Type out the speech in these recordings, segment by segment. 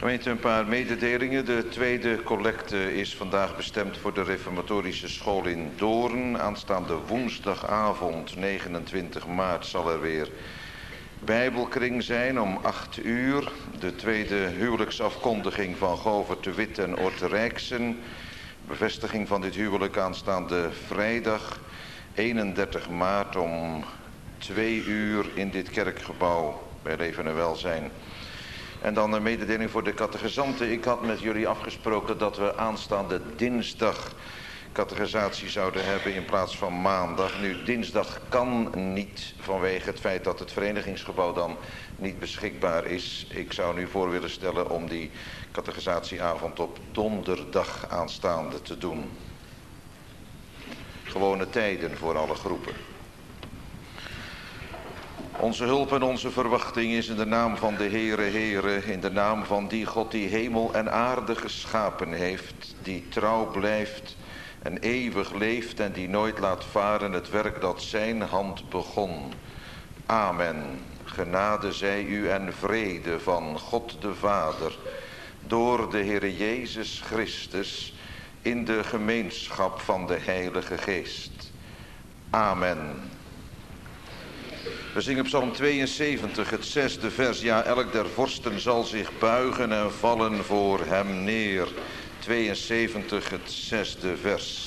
Gemeente, een paar mededelingen. De tweede collecte is vandaag bestemd voor de reformatorische school in Doorn. Aanstaande woensdagavond 29 maart zal er weer Bijbelkring zijn om 8 uur. De tweede huwelijksafkondiging van Govert de Wit en Ort Rijksen. Bevestiging van dit huwelijk aanstaande vrijdag 31 maart om 2 uur in dit kerkgebouw bij Leven en Welzijn. En dan een mededeling voor de catechizanten. Ik had met jullie afgesproken dat we aanstaande dinsdag catechisatie zouden hebben in plaats van maandag. Nu, dinsdag kan niet vanwege het feit dat het verenigingsgebouw dan niet beschikbaar is. Ik zou nu voor willen stellen om die catechisatieavond op donderdag aanstaande te doen. Gewone tijden voor alle groepen. Onze hulp en onze verwachting is in de naam van de Heere, in de naam van die God die hemel en aarde geschapen heeft, die trouw blijft en eeuwig leeft en die nooit laat varen het werk dat zijn hand begon. Amen. Genade zij u en vrede van God de Vader, door de Heere Jezus Christus, in de gemeenschap van de Heilige Geest. Amen. We zingen Psalm 72, het 6e vers. Ja, elk der vorsten zal zich buigen en vallen voor hem neer. 72, het 6e vers.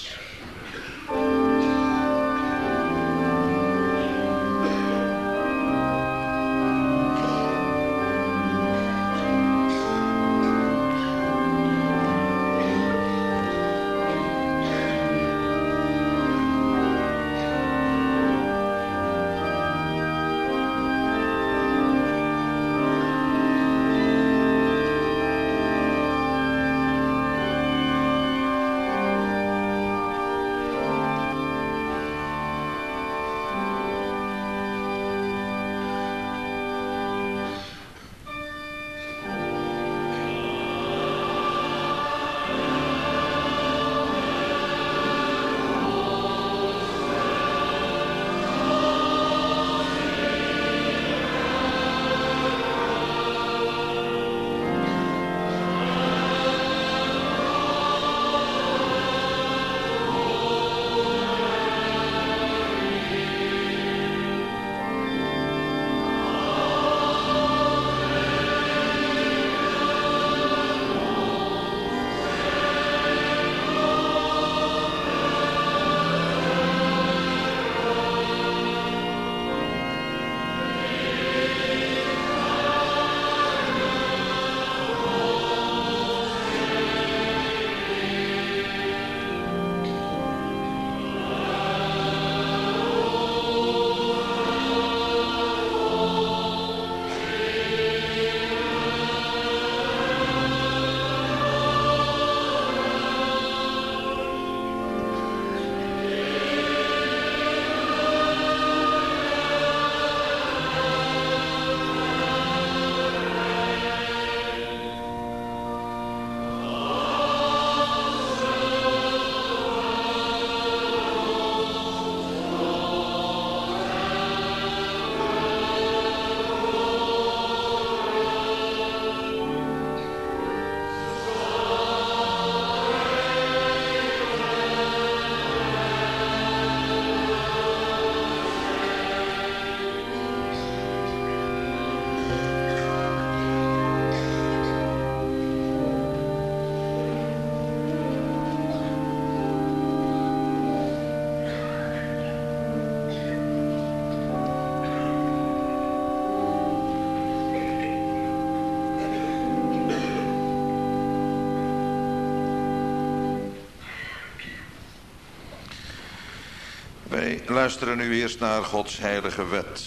Wij luisteren nu eerst naar Gods heilige wet.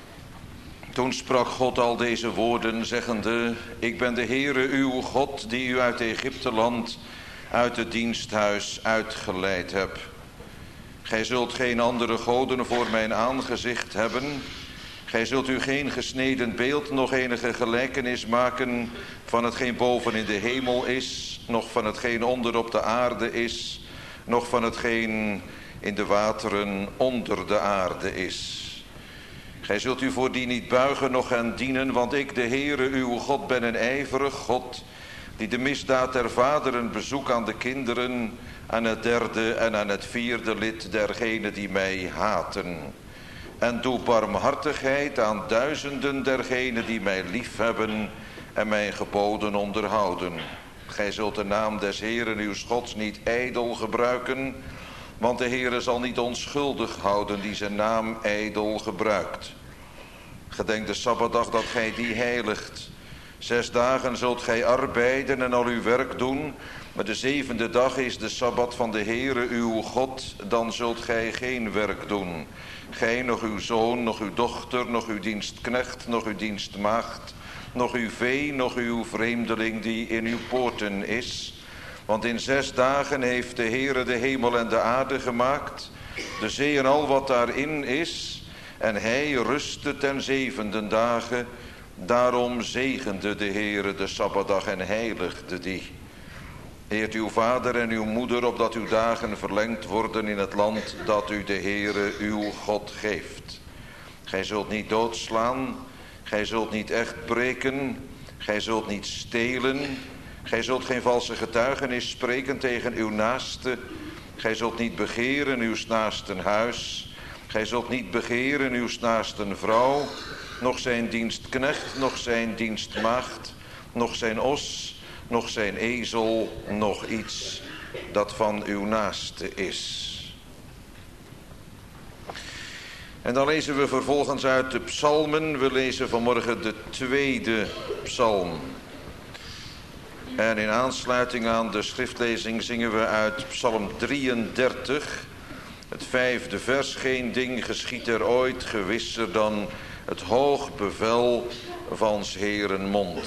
Toen sprak God al deze woorden, zeggende: Ik ben de Heere uw God, die u uit Egypteland, uit het diensthuis uitgeleid heb. Gij zult geen andere goden voor mijn aangezicht hebben. Gij zult u geen gesneden beeld, nog enige gelijkenis maken van hetgeen boven in de hemel is, nog van hetgeen onder op de aarde is, nog van hetgeen in de wateren onder de aarde is. Gij zult u voor die niet buigen, noch hen dienen, want ik, de Heere, uw God, ben een ijverig God, die de misdaad der vaderen bezoek aan de kinderen, aan het derde en aan het vierde lid dergenen die mij haten. En doe barmhartigheid aan duizenden dergenen die mij liefhebben en mijn geboden onderhouden. Gij zult de naam des Heeren uw Gods niet ijdel gebruiken, want de Heere zal niet onschuldig houden die zijn naam ijdel gebruikt. Gedenk de Sabbatdag dat gij die heiligt. 6 dagen zult gij arbeiden en al uw werk doen, maar de 7e dag is de Sabbat van de Heere uw God, dan zult gij geen werk doen. Gij, nog uw zoon, nog uw dochter, nog uw dienstknecht, nog uw dienstmaagd, nog uw vee, nog uw vreemdeling die in uw poorten is. Want in 6 dagen heeft de Heere de hemel en de aarde gemaakt, de zee en al wat daarin is, en hij rustte ten 7e dagen. Daarom zegende de Heere de Sabbatdag en heiligde die. Eert uw vader en uw moeder, opdat uw dagen verlengd worden in het land dat u de Heere uw God geeft. Gij zult niet doodslaan, gij zult niet echt breken, gij zult niet stelen, gij zult geen valse getuigenis spreken tegen uw naaste, gij zult niet begeren uw naasten huis, gij zult niet begeren uw naasten vrouw, nog zijn dienstknecht, nog zijn dienstmaagd, nog zijn os, nog zijn ezel, nog iets dat van uw naaste is. En dan lezen we vervolgens uit de psalmen. We lezen vanmorgen de 2e psalm. En in aansluiting aan de schriftlezing zingen we uit psalm 33, het 5e vers. Geen ding geschiet er ooit gewisser dan het hoog bevel van 's Heeren mond.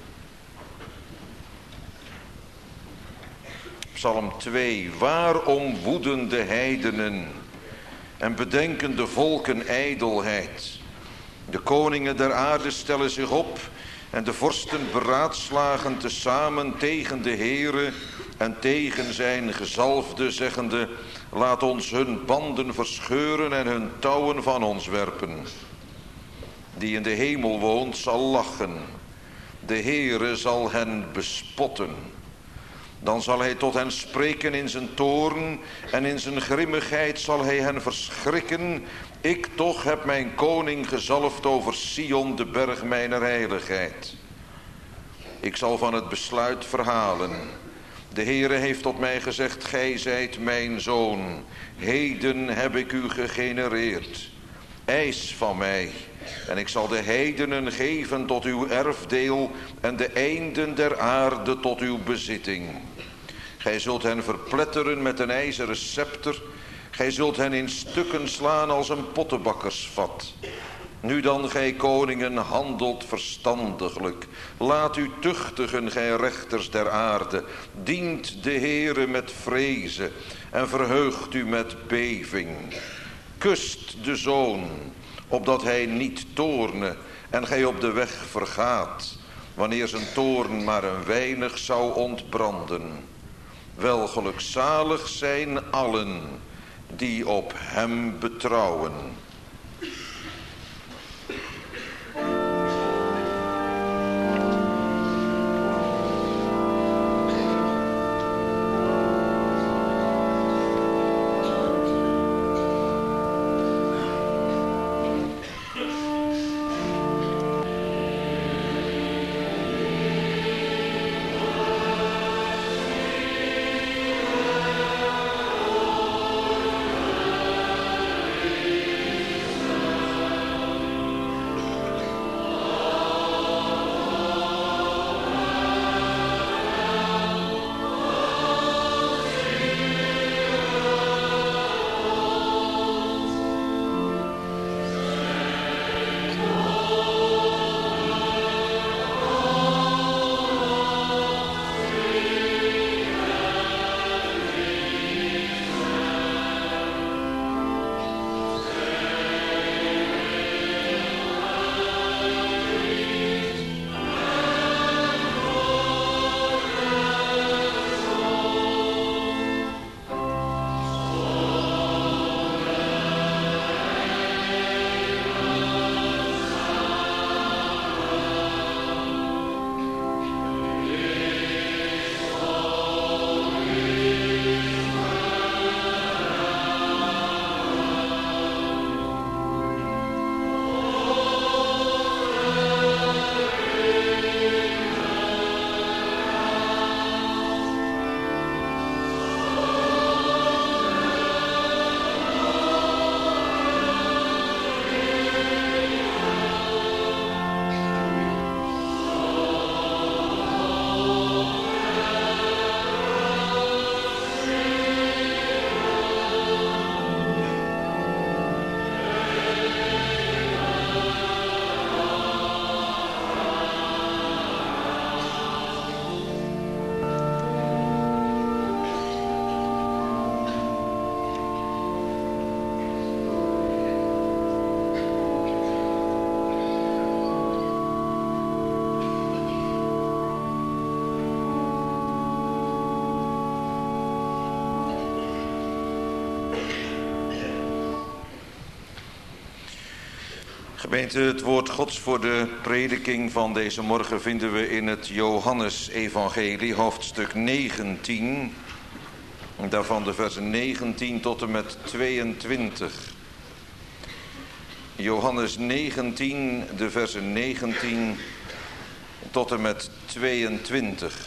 Psalm 2. Waarom woeden de heidenen en bedenken de volken ijdelheid? De koningen der aarde stellen zich op en de vorsten beraadslagen tezamen tegen de Heere en tegen zijn gezalfde, zeggende: laat ons hun banden verscheuren en hun touwen van ons werpen. Die in de hemel woont zal lachen, de Heere zal hen bespotten. Dan zal hij tot hen spreken in zijn toorn en in zijn grimmigheid zal hij hen verschrikken. Ik toch heb mijn koning gezalfd over Sion, de berg mijner heiligheid. Ik zal van het besluit verhalen. De Heere heeft tot mij gezegd: gij zijt mijn zoon. Heden heb ik u gegenereerd. Eis van mij. En ik zal de heidenen geven tot uw erfdeel en de einden der aarde tot uw bezitting. Gij zult hen verpletteren met een ijzeren scepter. Gij zult hen in stukken slaan als een pottebakkersvat. Nu dan, gij koningen, handelt verstandiglijk. Laat u tuchtigen, gij rechters der aarde. Dient de Heere met vrezen en verheugt u met beving. Kust de zoon, opdat hij niet toorne en gij op de weg vergaat, wanneer zijn toorn maar een weinig zou ontbranden. Wel gelukzalig zijn allen die op hem betrouwen. Gemeente, het woord Gods voor de prediking van deze morgen vinden we in het Johannesevangelie, hoofdstuk 19. Daarvan de versen 19 tot en met 22. Johannes 19, de versen 19 tot en met 22.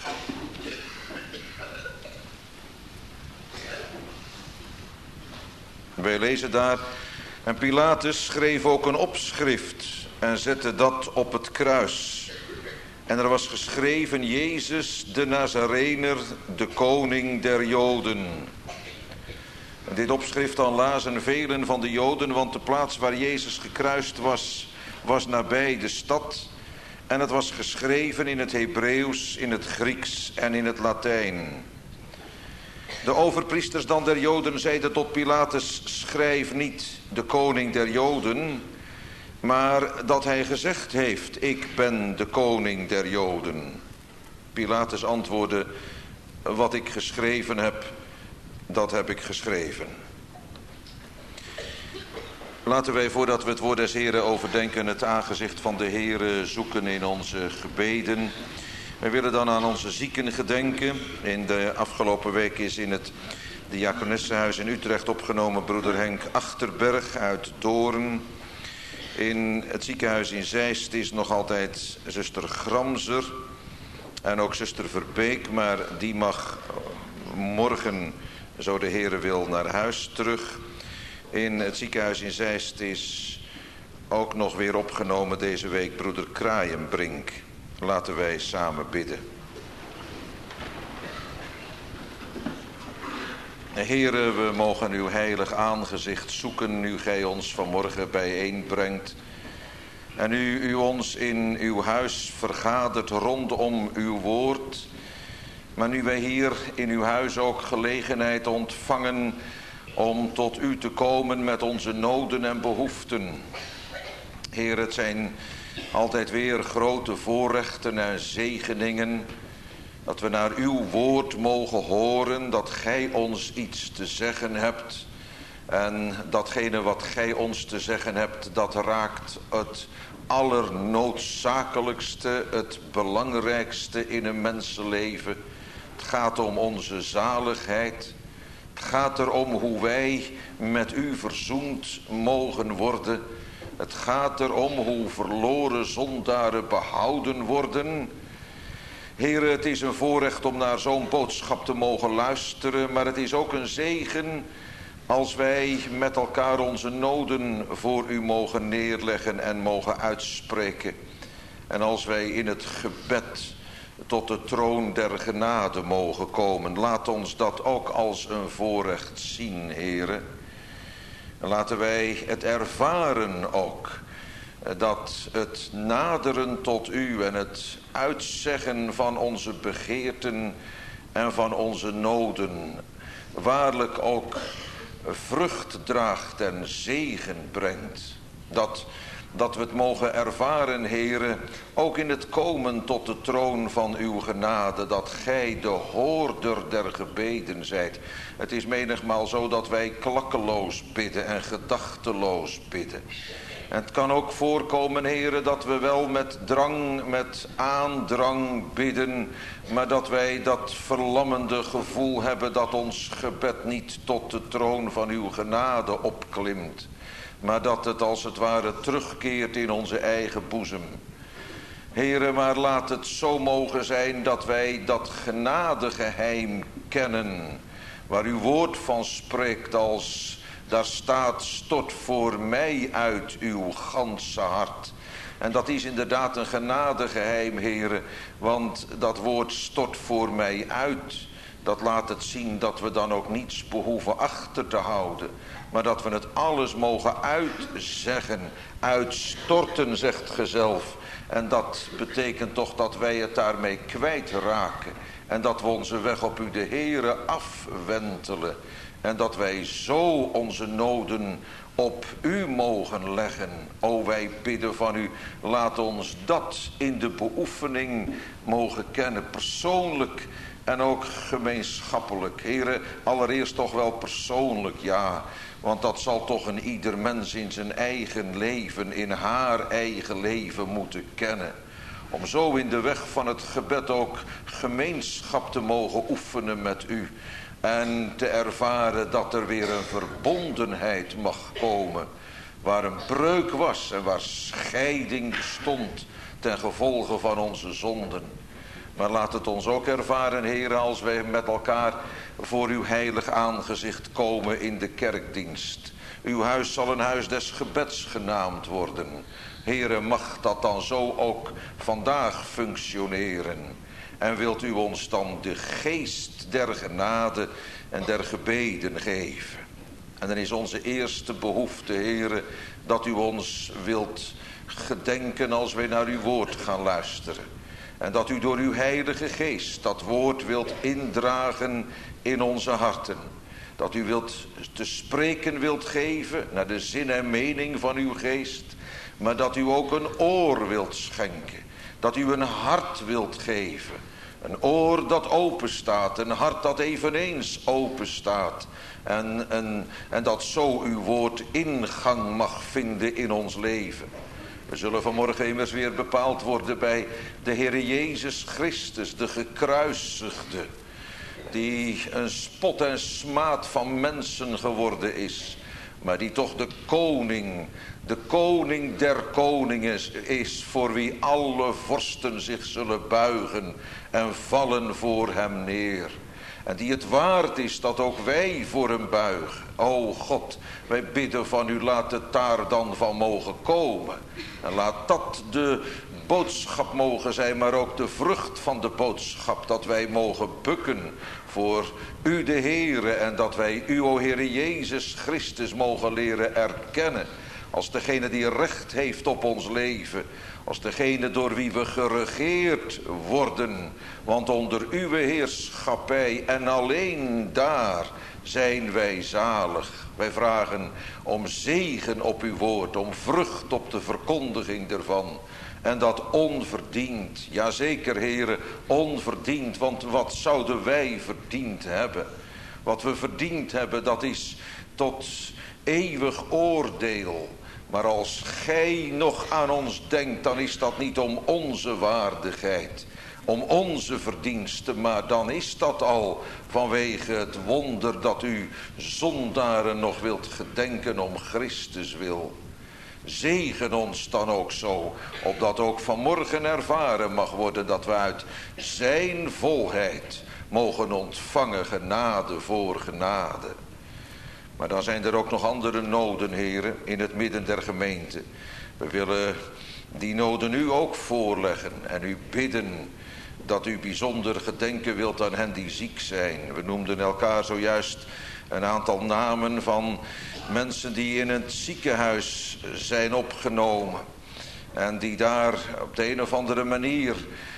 Wij lezen daar: en Pilatus schreef ook een opschrift en zette dat op het kruis. En er was geschreven: Jezus de Nazarener, de koning der Joden. En dit opschrift dan lazen velen van de Joden, want de plaats waar Jezus gekruist was nabij de stad. En het was geschreven in het Hebreeuws, in het Grieks en in het Latijn. De overpriesters dan der Joden zeiden tot Pilatus: schrijf niet de koning der Joden, maar dat hij gezegd heeft: ik ben de koning der Joden. Pilatus antwoordde: wat ik geschreven heb, dat heb ik geschreven. Laten wij, voordat we het woord des Heren overdenken, het aangezicht van de Heren zoeken in onze gebeden. Wij willen dan aan onze zieken gedenken. In de afgelopen week is in het Diakonessenhuis in Utrecht opgenomen broeder Henk Achterberg uit Doorn. In het ziekenhuis in Zeist is nog altijd zuster Gramser en ook zuster Verbeek, maar die mag morgen, zo de Heere wil, naar huis terug. In het ziekenhuis in Zeist is ook nog weer opgenomen deze week broeder Kraaienbrink. Laten wij samen bidden. Heere, we mogen uw heilig aangezicht zoeken, nu gij ons vanmorgen bijeenbrengt. En u ons in uw huis vergadert rondom uw woord. Maar nu wij hier in uw huis ook gelegenheid ontvangen om tot u te komen met onze noden en behoeften. Heer, het zijn altijd weer grote voorrechten en zegeningen dat we naar uw woord mogen horen, dat gij ons iets te zeggen hebt. En datgene wat gij ons te zeggen hebt, dat raakt het allernoodzakelijkste, het belangrijkste in een mensenleven. Het gaat om onze zaligheid. Het gaat erom hoe wij met u verzoend mogen worden. Het gaat erom hoe verloren zondaren behouden worden. Heere, het is een voorrecht om naar zo'n boodschap te mogen luisteren, maar het is ook een zegen als wij met elkaar onze noden voor u mogen neerleggen en mogen uitspreken. En als wij in het gebed tot de troon der genade mogen komen. Laat ons dat ook als een voorrecht zien, Heere. Laten wij het ervaren ook, dat het naderen tot u en het uitzeggen van onze begeerten en van onze noden waarlijk ook vrucht draagt en zegen brengt. Dat we het mogen ervaren, Heere, ook in het komen tot de troon van uw genade, dat gij de hoorder der gebeden zijt. Het is menigmaal zo dat wij klakkeloos bidden en gedachteloos bidden. En het kan ook voorkomen, Heere, dat we wel met drang, met aandrang bidden, maar dat wij dat verlammende gevoel hebben dat ons gebed niet tot de troon van uw genade opklimt, maar dat het als het ware terugkeert in onze eigen boezem. Heere, maar laat het zo mogen zijn dat wij dat genadegeheim kennen, waar uw woord van spreekt als daar staat: stort voor mij uit uw ganse hart. En dat is inderdaad een genadegeheim, Heere, want dat woord stort voor mij uit, dat laat het zien dat we dan ook niets behoeven achter te houden, maar dat we het alles mogen uitzeggen, uitstorten, zegt ge zelf. En dat betekent toch dat wij het daarmee kwijtraken en dat we onze weg op u de Heere afwentelen. En dat wij zo onze noden op u mogen leggen. O, wij bidden van u, laat ons dat in de beoefening mogen kennen. Persoonlijk en ook gemeenschappelijk. Heren, allereerst toch wel persoonlijk, ja. Want dat zal toch een ieder mens in zijn eigen leven, in haar eigen leven moeten kennen. Om zo in de weg van het gebed ook gemeenschap te mogen oefenen met u. En te ervaren dat er weer een verbondenheid mag komen. Waar een breuk was en waar scheiding bestond ten gevolge van onze zonden. Maar laat het ons ook ervaren, Heere, als wij met elkaar voor uw heilig aangezicht komen in de kerkdienst. Uw huis zal een huis des gebeds genaamd worden. Heere, mag dat dan zo ook vandaag functioneren. En wilt u ons dan de geest der genade en der gebeden geven. En dan is onze eerste behoefte, Heere, dat u ons wilt gedenken als wij naar uw woord gaan luisteren. En dat u door uw heilige geest dat woord wilt indragen in onze harten. Dat u wilt te spreken wilt geven naar de zin en mening van uw geest. Maar dat u ook een oor wilt schenken. Dat u een hart wilt geven. Een oor dat open staat. Een hart dat eveneens open staat. En dat zo uw woord ingang mag vinden in ons leven. We zullen vanmorgen immers weer bepaald worden bij de Heere Jezus Christus, de gekruisigde. Die een spot en smaad van mensen geworden is. Maar die toch de koning der koningen is, voor wie alle vorsten zich zullen buigen en vallen voor hem neer. En die het waard is dat ook wij voor hem buigen. O God, wij bidden van u, laat het daar dan van mogen komen. En laat dat de boodschap mogen zijn, maar ook de vrucht van de boodschap. Dat wij mogen bukken voor u de Heere. En dat wij u, o Heere Jezus Christus, mogen leren erkennen. Als degene die recht heeft op ons leven. Als degene door wie we geregeerd worden. Want onder uw heerschappij en alleen daar zijn wij zalig. Wij vragen om zegen op uw woord. Om vrucht op de verkondiging ervan. En dat onverdiend. Jazeker, Heere, onverdiend. Want wat zouden wij verdiend hebben? Wat we verdiend hebben, dat is tot eeuwig oordeel. Maar als gij nog aan ons denkt, dan is dat niet om onze waardigheid, om onze verdiensten, maar dan is dat al vanwege het wonder dat u zondaren nog wilt gedenken om Christus wil. Zegen ons dan ook zo, opdat ook vanmorgen ervaren mag worden dat we uit zijn volheid mogen ontvangen genade voor genade. Maar dan zijn er ook nog andere noden, heren, in het midden der gemeente. We willen die noden u ook voorleggen en u bidden dat u bijzonder gedenken wilt aan hen die ziek zijn. We noemden elkaar zojuist een aantal namen van mensen die in het ziekenhuis zijn opgenomen. En die daar op de een of andere manier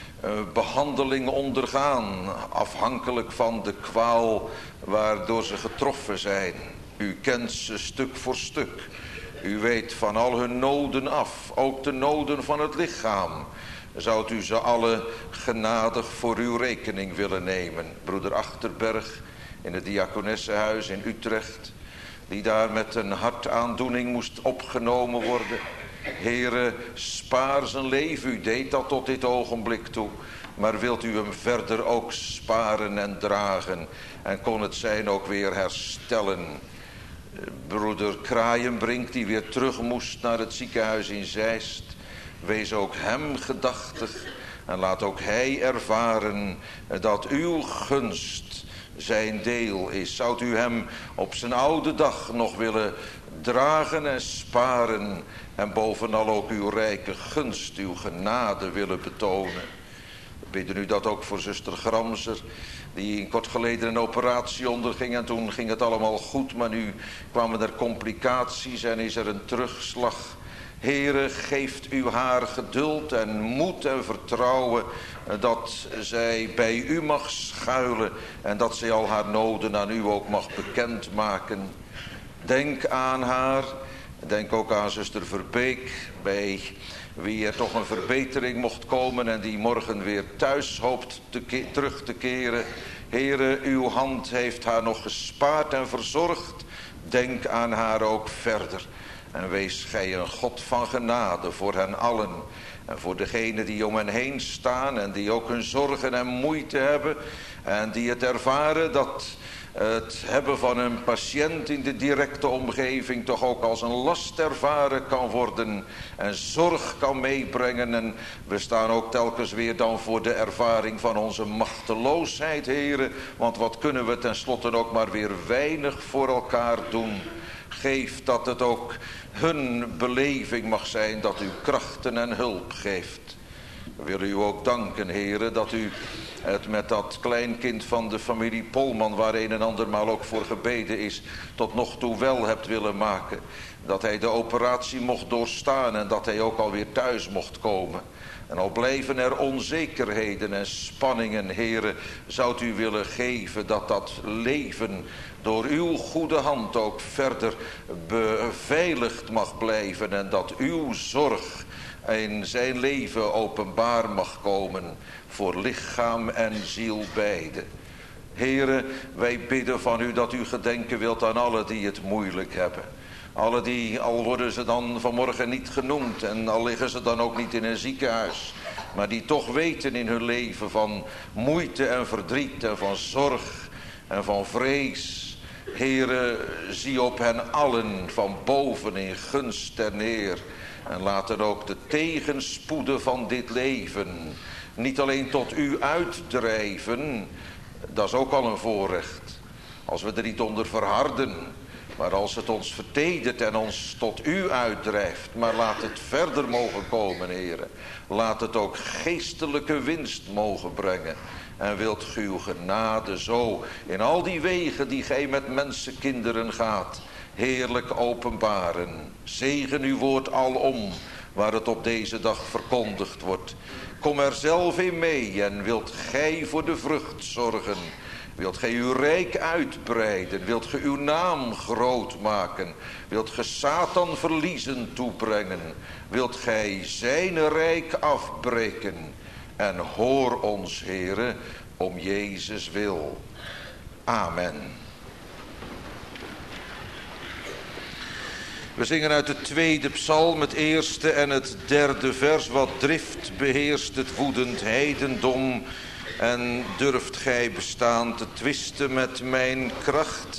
behandeling ondergaan, afhankelijk van de kwaal waardoor ze getroffen zijn. U kent ze stuk voor stuk. U weet van al hun noden af, ook de noden van het lichaam. Zou u ze alle genadig voor uw rekening willen nemen. Broeder Achterberg in het diakonessenhuis in Utrecht, die daar met een hartaandoening moest opgenomen worden. Heere, spaar zijn leven. U deed dat tot dit ogenblik toe. Maar wilt u hem verder ook sparen en dragen. En kon het zijn ook weer herstellen. Broeder Kraaienbrink die weer terug moest naar het ziekenhuis in Zeist. Wees ook hem gedachtig. En laat ook hij ervaren dat uw gunst zijn deel is. Zoudt u hem op zijn oude dag nog willen dragen en sparen. En bovenal ook uw rijke gunst, uw genade willen betonen. We bidden u dat ook voor zuster Gramser, die kort geleden een operatie onderging. En toen ging het allemaal goed, maar nu kwamen er complicaties en is er een terugslag. Heere, geeft u haar geduld en moed en vertrouwen dat zij bij u mag schuilen en dat zij al haar noden aan u ook mag bekendmaken. Denk aan haar, denk ook aan zuster Verbeek, bij wie er toch een verbetering mocht komen en die morgen weer thuis hoopt terug te keren. Heere, uw hand heeft haar nog gespaard en verzorgd. Denk aan haar ook verder. En wees gij een God van genade voor hen allen. En voor degenen die om hen heen staan en die ook hun zorgen en moeite hebben. En die het ervaren dat het hebben van een patiënt in de directe omgeving toch ook als een last ervaren kan worden. En zorg kan meebrengen. En we staan ook telkens weer dan voor de ervaring van onze machteloosheid, heren. Want wat kunnen we tenslotte ook maar weer weinig voor elkaar doen. Geef dat het ook hun beleving mag zijn dat u krachten en hulp geeft. We willen u ook danken, heren, dat u het met dat kleinkind van de familie Polman, waar een en andermaal ook voor gebeden is, tot nog toe wel hebt willen maken. Dat hij de operatie mocht doorstaan en dat hij ook alweer thuis mocht komen. En al blijven er onzekerheden en spanningen, heren, zou u willen geven dat dat leven door uw goede hand ook verder beveiligd mag blijven. En dat uw zorg in zijn leven openbaar mag komen voor lichaam en ziel beide. Heren, wij bidden van u dat u gedenken wilt aan allen die het moeilijk hebben. Alle die, al worden ze dan vanmorgen niet genoemd en al liggen ze dan ook niet in een ziekenhuis, maar die toch weten in hun leven van moeite en verdriet en van zorg en van vrees. Heere, zie op hen allen van boven in gunst ter neer. En laten ook de tegenspoeden van dit leven niet alleen tot u uitdrijven. Dat is ook al een voorrecht. Als we er niet onder verharden. Maar als het ons vertedert en ons tot u uitdrijft. Maar laat het verder mogen komen, heren. Laat het ook geestelijke winst mogen brengen. En wilt ge uw genade zo in al die wegen die gij met mensenkinderen gaat, heerlijk openbaren. Zegen uw woord alom, waar het op deze dag verkondigd wordt. Kom er zelf in mee en wilt gij voor de vrucht zorgen. Wilt gij uw rijk uitbreiden? Wilt gij uw naam groot maken? Wilt gij Satan verliezen toebrengen? Wilt gij zijn rijk afbreken? En hoor ons, Heere, om Jezus wil. Amen. We zingen uit de tweede psalm het eerste en het derde vers. Wat drift beheerst het woedend heidendom. En durft gij bestaan te twisten met mijn kracht?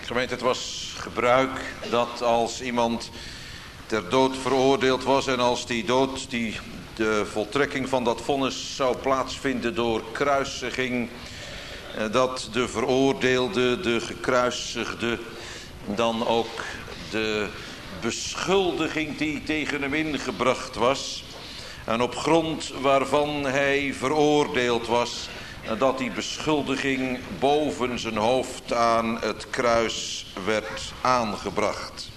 Gemeente, het was gebruik dat als iemand ter dood veroordeeld was en als de voltrekking van dat vonnis zou plaatsvinden door kruisiging, dat de veroordeelde, de gekruisigde, dan ook de beschuldiging die tegen hem ingebracht was en op grond waarvan hij veroordeeld was, dat die beschuldiging boven zijn hoofd aan het kruis werd aangebracht.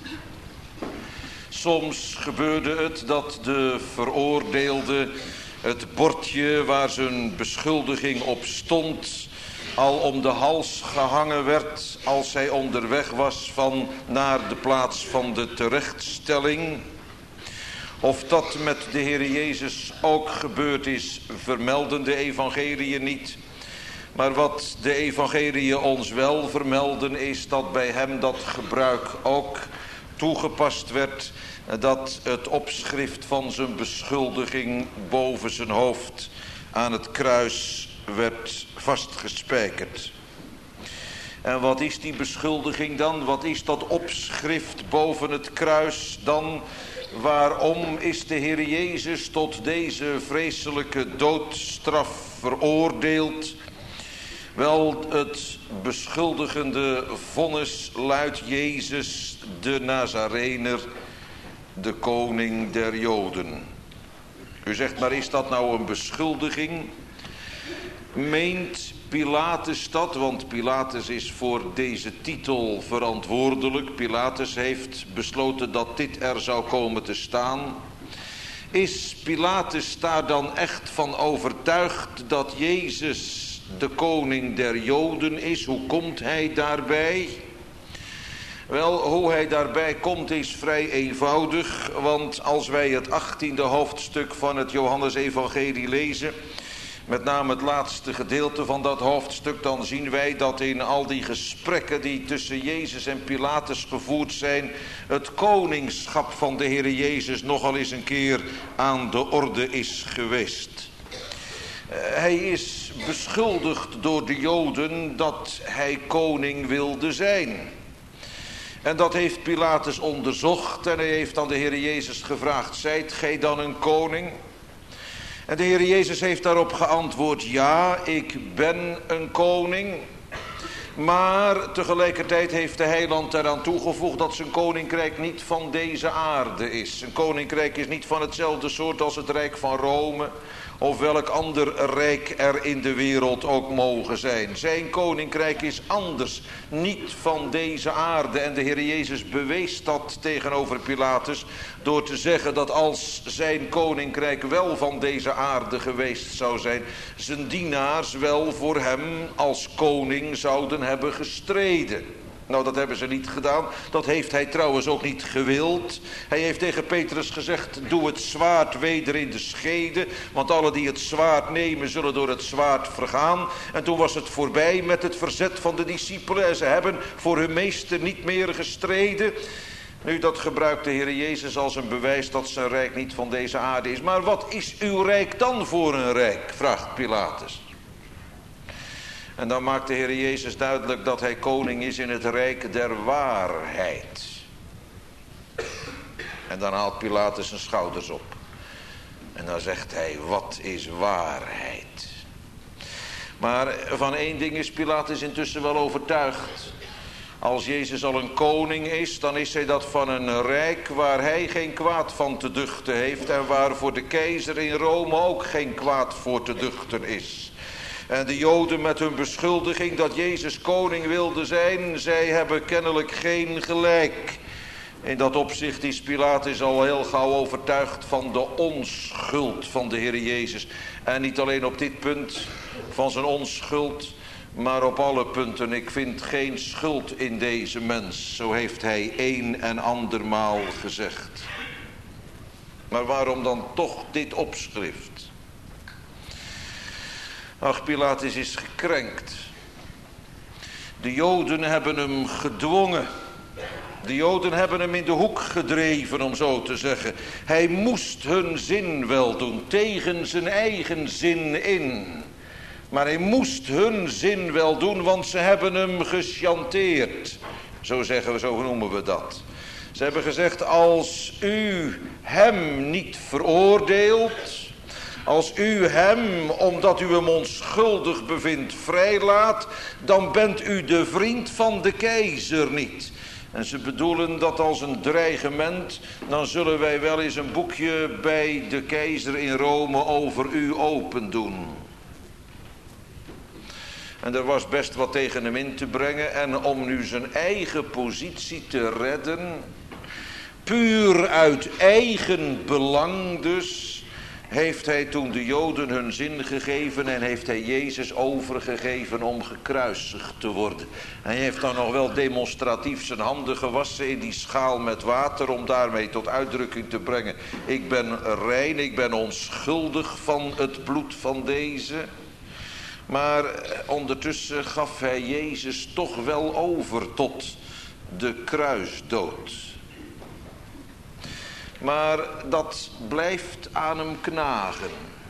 Soms gebeurde het dat de veroordeelde het bordje waar zijn beschuldiging op stond al om de hals gehangen werd als hij onderweg was naar de plaats van de terechtstelling. Of dat met de Heer Jezus ook gebeurd is, vermelden de evangeliën niet. Maar wat de evangeliën ons wel vermelden is dat bij hem dat gebruik ook toegepast werd, dat het opschrift van zijn beschuldiging boven zijn hoofd aan het kruis werd vastgespijkerd. En wat is die beschuldiging dan? Wat is dat opschrift boven het kruis dan? Waarom is de Heer Jezus tot deze vreselijke doodstraf veroordeeld? Wel, het beschuldigende vonnis luidt: Jezus de Nazarener, de koning der Joden. U zegt, maar is dat nou een beschuldiging? Meent Pilatus dat? Want Pilatus is voor deze titel verantwoordelijk. Pilatus heeft besloten dat dit er zou komen te staan. Is Pilatus daar dan echt van overtuigd dat Jezus de koning der Joden is? Hoe komt hij daarbij? Wel, hoe hij daarbij komt is vrij eenvoudig. Want als wij het 18e hoofdstuk van het Johannesevangelie lezen, met name het laatste gedeelte van dat hoofdstuk, dan zien wij dat in al die gesprekken die tussen Jezus en Pilatus gevoerd zijn, het koningschap van de Heer Jezus nogal eens een keer aan de orde is geweest. Hij is beschuldigd door de Joden dat hij koning wilde zijn. En dat heeft Pilatus onderzocht en hij heeft aan de Heer Jezus gevraagd: zijt gij dan een koning? En de Heer Jezus heeft daarop geantwoord: ja, ik ben een koning. Maar tegelijkertijd heeft de heiland eraan toegevoegd dat zijn koninkrijk niet van deze aarde is. Zijn koninkrijk is niet van hetzelfde soort als het rijk van Rome of welk ander rijk er in de wereld ook mogen zijn. Zijn koninkrijk is anders, niet van deze aarde. En de Heer Jezus bewees dat tegenover Pilatus door te zeggen dat als zijn koninkrijk wel van deze aarde geweest zou zijn, zijn dienaars wel voor hem als koning zouden hebben gestreden. Nou, dat hebben ze niet gedaan. Dat heeft hij trouwens ook niet gewild. Hij heeft tegen Petrus gezegd: doe het zwaard weder in de schede, want alle die het zwaard nemen zullen door het zwaard vergaan. En toen was het voorbij met het verzet van de discipelen en ze hebben voor hun meester niet meer gestreden. Nu, dat gebruikt de Heer Jezus als een bewijs dat zijn rijk niet van deze aarde is. Maar wat is uw rijk dan voor een rijk? Vraagt Pilatus. En dan maakt de Heer Jezus duidelijk dat hij koning is in het rijk der waarheid. En dan haalt Pilatus zijn schouders op. En dan zegt hij: wat is waarheid? Maar van één ding is Pilatus intussen wel overtuigd. Als Jezus al een koning is, dan is hij dat van een rijk waar hij geen kwaad van te duchten heeft en waar voor de keizer in Rome ook geen kwaad voor te duchten is. En de Joden met hun beschuldiging dat Jezus koning wilde zijn, zij hebben kennelijk geen gelijk. In dat opzicht is Pilatus al heel gauw overtuigd van de onschuld van de Heer Jezus. En niet alleen op dit punt van zijn onschuld, maar op alle punten. Ik vind geen schuld in deze mens, zo heeft hij een en andermaal gezegd. Maar waarom dan toch dit opschrift? Ach, Pilatus is gekrenkt. De Joden hebben hem gedwongen. De Joden hebben hem in de hoek gedreven, om zo te zeggen. Hij moest hun zin wel doen, tegen zijn eigen zin in. Maar hij moest hun zin wel doen, want ze hebben hem gechanteerd. Zo noemen we dat. Ze hebben gezegd, als u hem niet veroordeelt, als u hem, omdat u hem onschuldig bevindt, vrijlaat, dan bent u de vriend van de keizer niet. En ze bedoelen dat als een dreigement, dan zullen wij wel eens een boekje bij de keizer in Rome over u open doen. En er was best wat tegen hem in te brengen. En om nu zijn eigen positie te redden, puur uit eigen belang dus, heeft hij toen de Joden hun zin gegeven en heeft hij Jezus overgegeven om gekruisigd te worden. Hij heeft dan nog wel demonstratief zijn handen gewassen in die schaal met water om daarmee tot uitdrukking te brengen: ik ben rein, ik ben onschuldig van het bloed van deze. Maar ondertussen gaf hij Jezus toch wel over tot de kruisdood. Maar dat blijft aan hem knagen.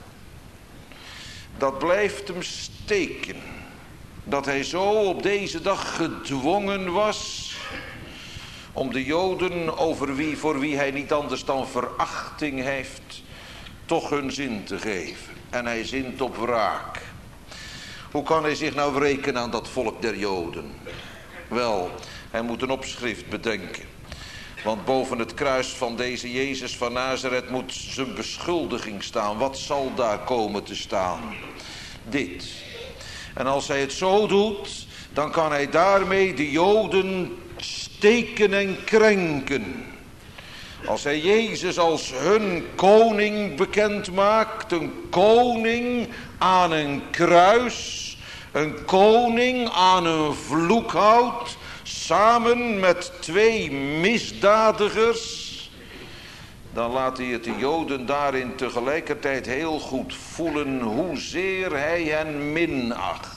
Dat blijft hem steken. Dat hij zo op deze dag gedwongen was om de Joden, voor wie hij niet anders dan verachting heeft, toch hun zin te geven. En hij zint op wraak. Hoe kan hij zich nou wreken aan dat volk der Joden? Wel, hij moet een opschrift bedenken. Want boven het kruis van deze Jezus van Nazareth moet zijn beschuldiging staan. Wat zal daar komen te staan? Dit. En als hij het zo doet, dan kan hij daarmee de Joden steken en krenken. Als hij Jezus als hun koning bekend maakt, een koning aan een kruis, een koning aan een vloekhout, samen met twee misdadigers, dan laat hij het de Joden daarin tegelijkertijd heel goed voelen hoezeer hij hen minacht.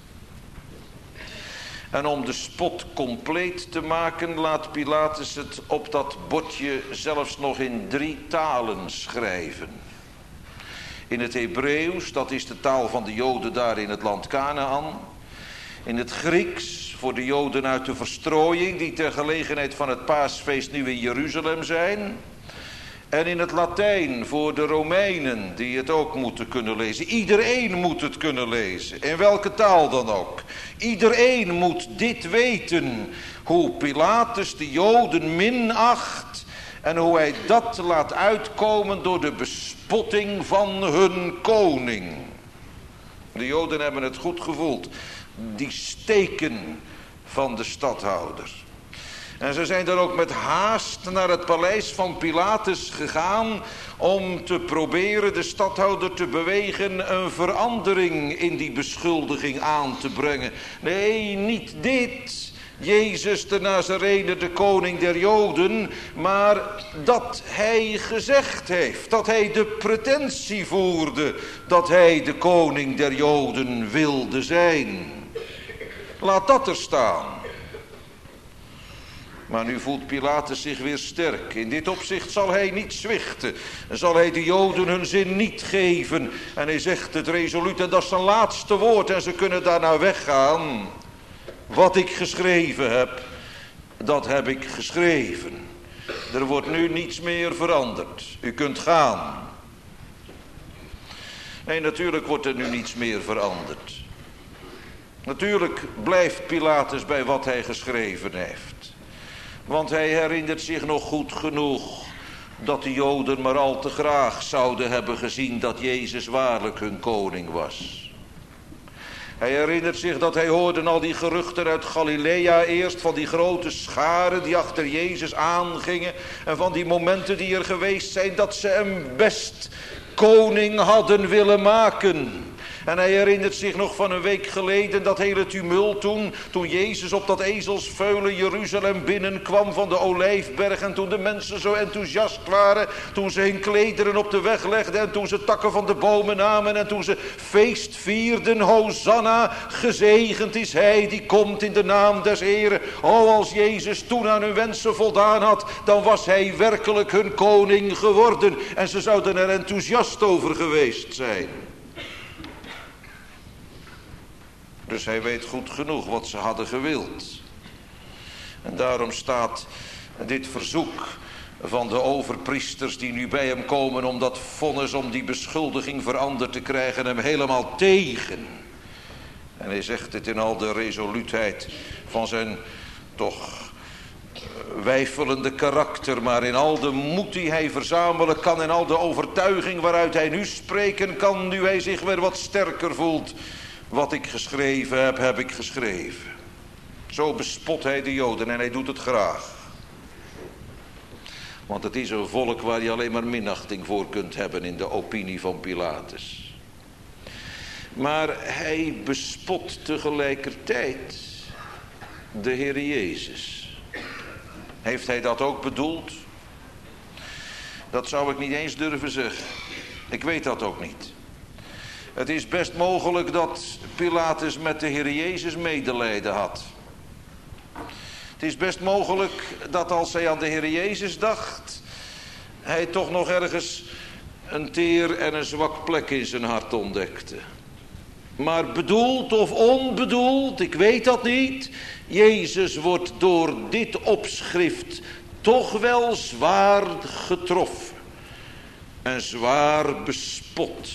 En om de spot compleet te maken, laat Pilatus het op dat bordje zelfs nog in 3 talen schrijven. In het Hebreeuws, dat is de taal van de Joden daar in het land Kanaan. In het Grieks, voor de Joden uit de verstrooiing, die ter gelegenheid van het paasfeest nu in Jeruzalem zijn. En in het Latijn voor de Romeinen, die het ook moeten kunnen lezen. Iedereen moet het kunnen lezen, in welke taal dan ook. Iedereen moet dit weten, hoe Pilatus de Joden minacht en hoe hij dat laat uitkomen door de bespotting van hun koning. De Joden hebben het goed gevoeld, die steken van de stadhouder. En ze zijn dan ook met haast naar het paleis van Pilatus gegaan om te proberen de stadhouder te bewegen een verandering in die beschuldiging aan te brengen. Nee, niet dit, Jezus de Nazarener, de koning der Joden, maar dat hij gezegd heeft, dat hij de pretentie voerde dat hij de koning der Joden wilde zijn. Laat dat er staan. Maar nu voelt Pilatus zich weer sterk. In dit opzicht zal hij niet zwichten. Zal hij de Joden hun zin niet geven. En hij zegt het resoluut, en dat is zijn laatste woord. En ze kunnen daarna weggaan. Wat ik geschreven heb, dat heb ik geschreven. Er wordt nu niets meer veranderd. U kunt gaan. Nee, natuurlijk wordt er nu niets meer veranderd. Natuurlijk blijft Pilatus bij wat hij geschreven heeft. Want hij herinnert zich nog goed genoeg dat de Joden maar al te graag zouden hebben gezien dat Jezus waarlijk hun koning was. Hij herinnert zich dat hij hoorde al die geruchten uit Galilea eerst, van die grote scharen die achter Jezus aangingen. En van die momenten die er geweest zijn dat ze hem best koning hadden willen maken. En hij herinnert zich nog van een week geleden dat hele tumult toen Jezus op dat ezelsveulen Jeruzalem binnenkwam van de Olijfberg. En toen de mensen zo enthousiast waren, toen ze hun klederen op de weg legden en toen ze takken van de bomen namen en toen ze feest vierden. Hosanna, gezegend is hij die komt in de naam des Heren. Oh, als Jezus toen aan hun wensen voldaan had, dan was hij werkelijk hun koning geworden. En ze zouden er enthousiast over geweest zijn. Dus hij weet goed genoeg wat ze hadden gewild. En daarom staat dit verzoek van de overpriesters die nu bij hem komen om dat vonnis, om die beschuldiging veranderd te krijgen, hem helemaal tegen. En hij zegt het in al de resoluutheid van zijn toch weifelende karakter, maar in al de moed die hij verzamelen kan, in al de overtuiging waaruit hij nu spreken kan, nu hij zich weer wat sterker voelt. Wat ik geschreven heb, heb ik geschreven. Zo bespot hij de Joden en hij doet het graag. Want het is een volk waar je alleen maar minachting voor kunt hebben in de opinie van Pilatus. Maar hij bespot tegelijkertijd de Heer Jezus. Heeft hij dat ook bedoeld? Dat zou ik niet eens durven zeggen. Ik weet dat ook niet. Het is best mogelijk dat Pilatus met de Heer Jezus medelijden had. Het is best mogelijk dat als hij aan de Heer Jezus dacht, hij toch nog ergens een teer en een zwak plek in zijn hart ontdekte. Maar bedoeld of onbedoeld, ik weet dat niet. Jezus wordt door dit opschrift toch wel zwaar getroffen. En zwaar bespot.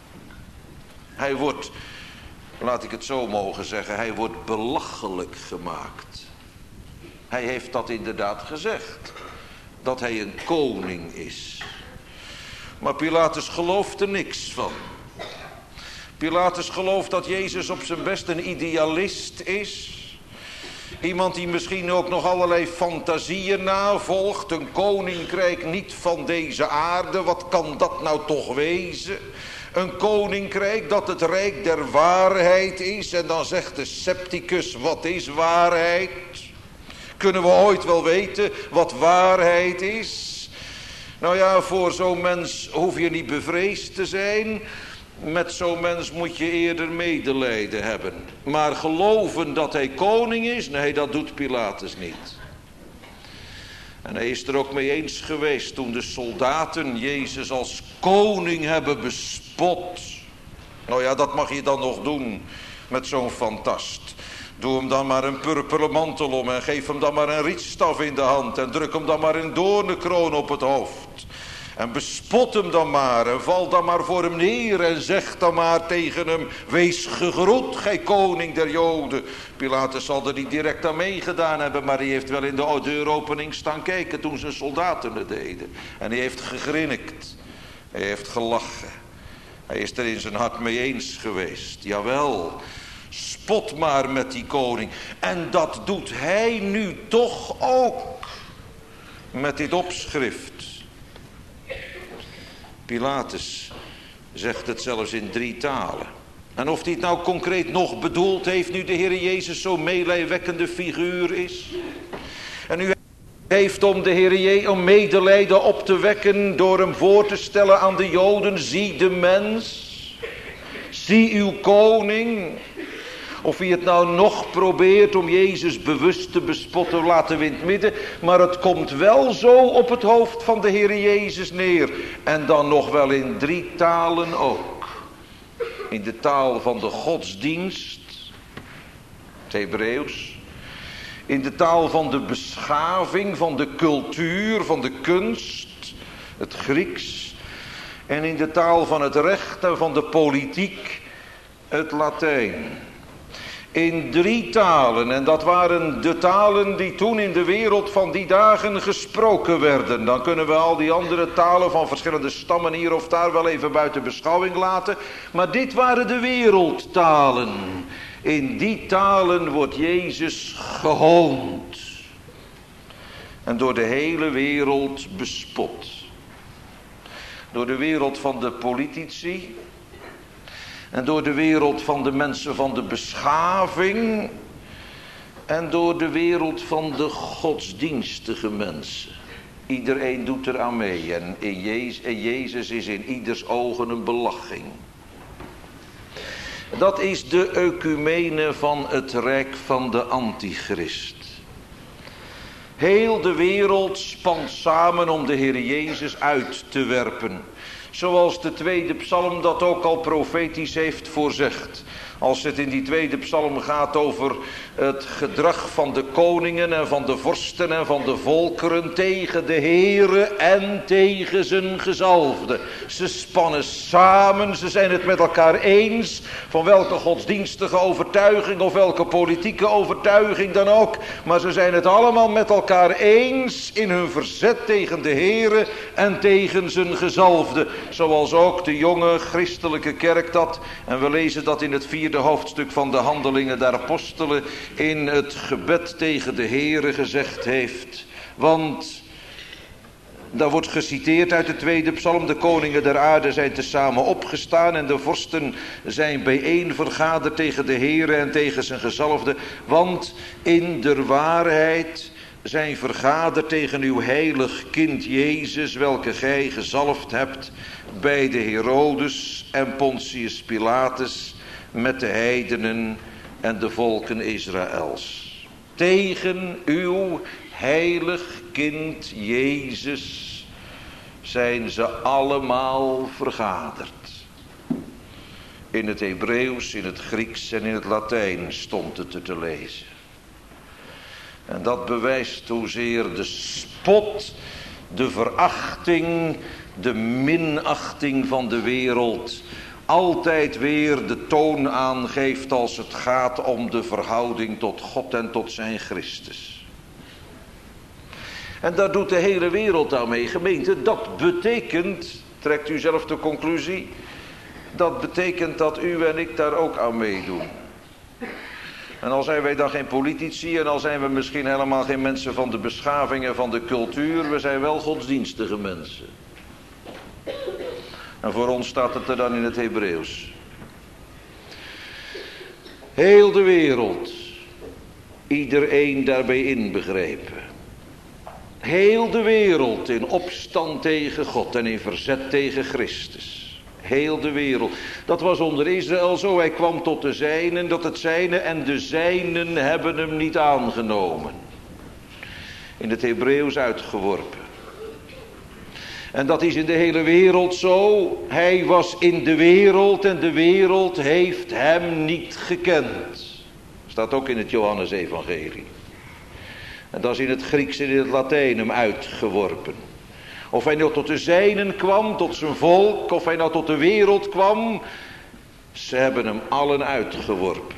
Hij wordt, laat ik het zo mogen zeggen, hij wordt belachelijk gemaakt. Hij heeft dat inderdaad gezegd. Dat hij een koning is. Maar Pilatus gelooft er niks van. Pilatus gelooft dat Jezus op zijn best een idealist is. Iemand die misschien ook nog allerlei fantasieën navolgt. Een koninkrijk niet van deze aarde. Wat kan dat nou toch wezen? Een koninkrijk dat het rijk der waarheid is. En dan zegt de scepticus, wat is waarheid? Kunnen we ooit wel weten wat waarheid is? Nou ja, voor zo'n mens hoef je niet bevreesd te zijn. Met zo'n mens moet je eerder medelijden hebben. Maar geloven dat hij koning is, nee, dat doet Pilatus niet. En hij is er ook mee eens geweest toen de soldaten Jezus als koning hebben bespot. Nou ja, dat mag je dan nog doen met zo'n fantast. Doe hem dan maar een purperen mantel om en geef hem dan maar een rietstaf in de hand. En druk hem dan maar een doornenkroon op het hoofd. En bespot hem dan maar en val dan maar voor hem neer en zeg dan maar tegen hem, wees gegroet, gij koning der Joden. Pilatus zal er niet direct aan meegedaan hebben, maar hij heeft wel in de deuropening staan kijken toen zijn soldaten het deden. En hij heeft gegrinnikt, hij heeft gelachen. Hij is er in zijn hart mee eens geweest, jawel. Spot maar met die koning. En dat doet hij nu toch ook. Met dit opschrift. Pilatus zegt het zelfs in 3 talen. En of hij het nou concreet nog bedoeld heeft nu de Heer Jezus zo'n meelijwekkende figuur is. En u heeft om de Heer om medelijden op te wekken door hem voor te stellen aan de Joden. Zie de mens. Zie uw koning. Of hij het nou nog probeert om Jezus bewust te bespotten, laten we in het midden. Maar het komt wel zo op het hoofd van de Heer Jezus neer. En dan nog wel in 3 talen ook. In de taal van de godsdienst, het Hebreeuws. In de taal van de beschaving, van de cultuur, van de kunst, het Grieks. En in de taal van het recht en van de politiek, het Latijn. In 3 talen, en dat waren de talen die toen in de wereld van die dagen gesproken werden. Dan kunnen we al die andere talen van verschillende stammen hier of daar wel even buiten beschouwing laten. Maar dit waren de wereldtalen. In die talen wordt Jezus gehoond. En door de hele wereld bespot. Door de wereld van de politici. En door de wereld van de mensen van de beschaving. En door de wereld van de godsdienstige mensen. Iedereen doet er aan mee. En Jezus is in ieders ogen een belaching. Dat is de ecumene van het rijk van de antichrist. Heel de wereld spant samen om de Heer Jezus uit te werpen. Zoals de 2e psalm dat ook al profetisch heeft voorzegd. Als het in die tweede psalm gaat over het gedrag van de koningen en van de vorsten en van de volkeren tegen de Heere en tegen zijn gezalfde. Ze spannen samen, ze zijn het met elkaar eens, van welke godsdienstige overtuiging of welke politieke overtuiging dan ook. Maar ze zijn het allemaal met elkaar eens in hun verzet tegen de Heere en tegen zijn gezalfde. Zoals ook de jonge christelijke kerk dat, en we lezen dat in het 4e hoofdstuk van de Handelingen der Apostelen, in het gebed tegen de Heere gezegd heeft. Want daar wordt geciteerd uit de tweede psalm: de koningen der aarde zijn tezamen opgestaan en de vorsten zijn bijeen vergaderd tegen de Heere en tegen zijn gezalfde. Want in der waarheid zijn vergaderd tegen uw heilig kind Jezus, welke gij gezalfd hebt bij de Herodes en Pontius Pilatus met de heidenen en de volken Israëls. Tegen uw heilig kind Jezus zijn ze allemaal vergaderd. In het Hebreeuws, in het Grieks en in het Latijn stond het er te lezen. En dat bewijst hoezeer de spot, de verachting, de minachting van de wereld altijd weer de toon aangeeft als het gaat om de verhouding tot God en tot zijn Christus. En daar doet de hele wereld aan mee, gemeente. Dat betekent, trekt u zelf de conclusie, dat betekent dat u en ik daar ook aan meedoen. En al zijn wij dan geen politici en al zijn we misschien helemaal geen mensen van de beschaving en van de cultuur, we zijn wel godsdienstige mensen. En voor ons staat het er dan in het Hebreeuws. Heel de wereld, iedereen daarbij inbegrepen. Heel de wereld in opstand tegen God en in verzet tegen Christus. Heel de wereld. Dat was onder Israël zo. Hij kwam tot de zijnen, dat het zijne en de zijnen hebben hem niet aangenomen. In het Hebreeuws uitgeworpen. En dat is in de hele wereld zo. Hij was in de wereld en de wereld heeft hem niet gekend. Staat ook in het Johannesevangelie. En dat is in het Grieks en in het Latijn hem uitgeworpen. Of hij nou tot de zijnen kwam, tot zijn volk, of hij nou tot de wereld kwam, ze hebben hem allen uitgeworpen.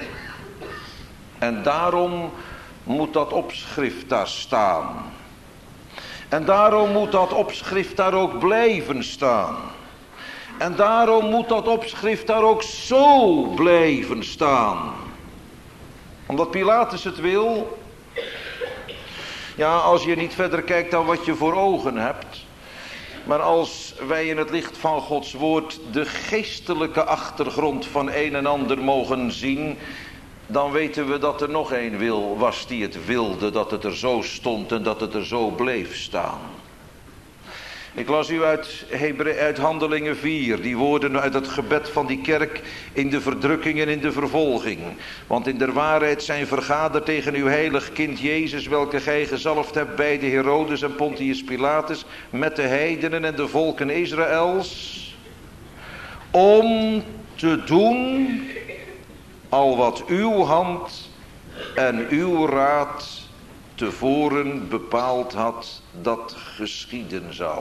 En daarom moet dat opschrift daar staan. En daarom moet dat opschrift daar ook blijven staan. En daarom moet dat opschrift daar ook zo blijven staan. Omdat Pilatus het wil. Ja, als je niet verder kijkt dan wat je voor ogen hebt. Maar als wij in het licht van Gods woord de geestelijke achtergrond van een en ander mogen zien, dan weten we dat er nog een wil was die het wilde, dat het er zo stond en dat het er zo bleef staan. Ik las u uit Handelingen 4, die woorden uit het gebed van die kerk in de verdrukking en in de vervolging. Want in der waarheid zijn vergaderd tegen uw heilig kind Jezus, welke gij gezalfd hebt bij de Herodes en Pontius Pilatus, met de heidenen en de volken Israëls, om te doen al wat uw hand en uw raad tevoren bepaald had dat geschieden zou.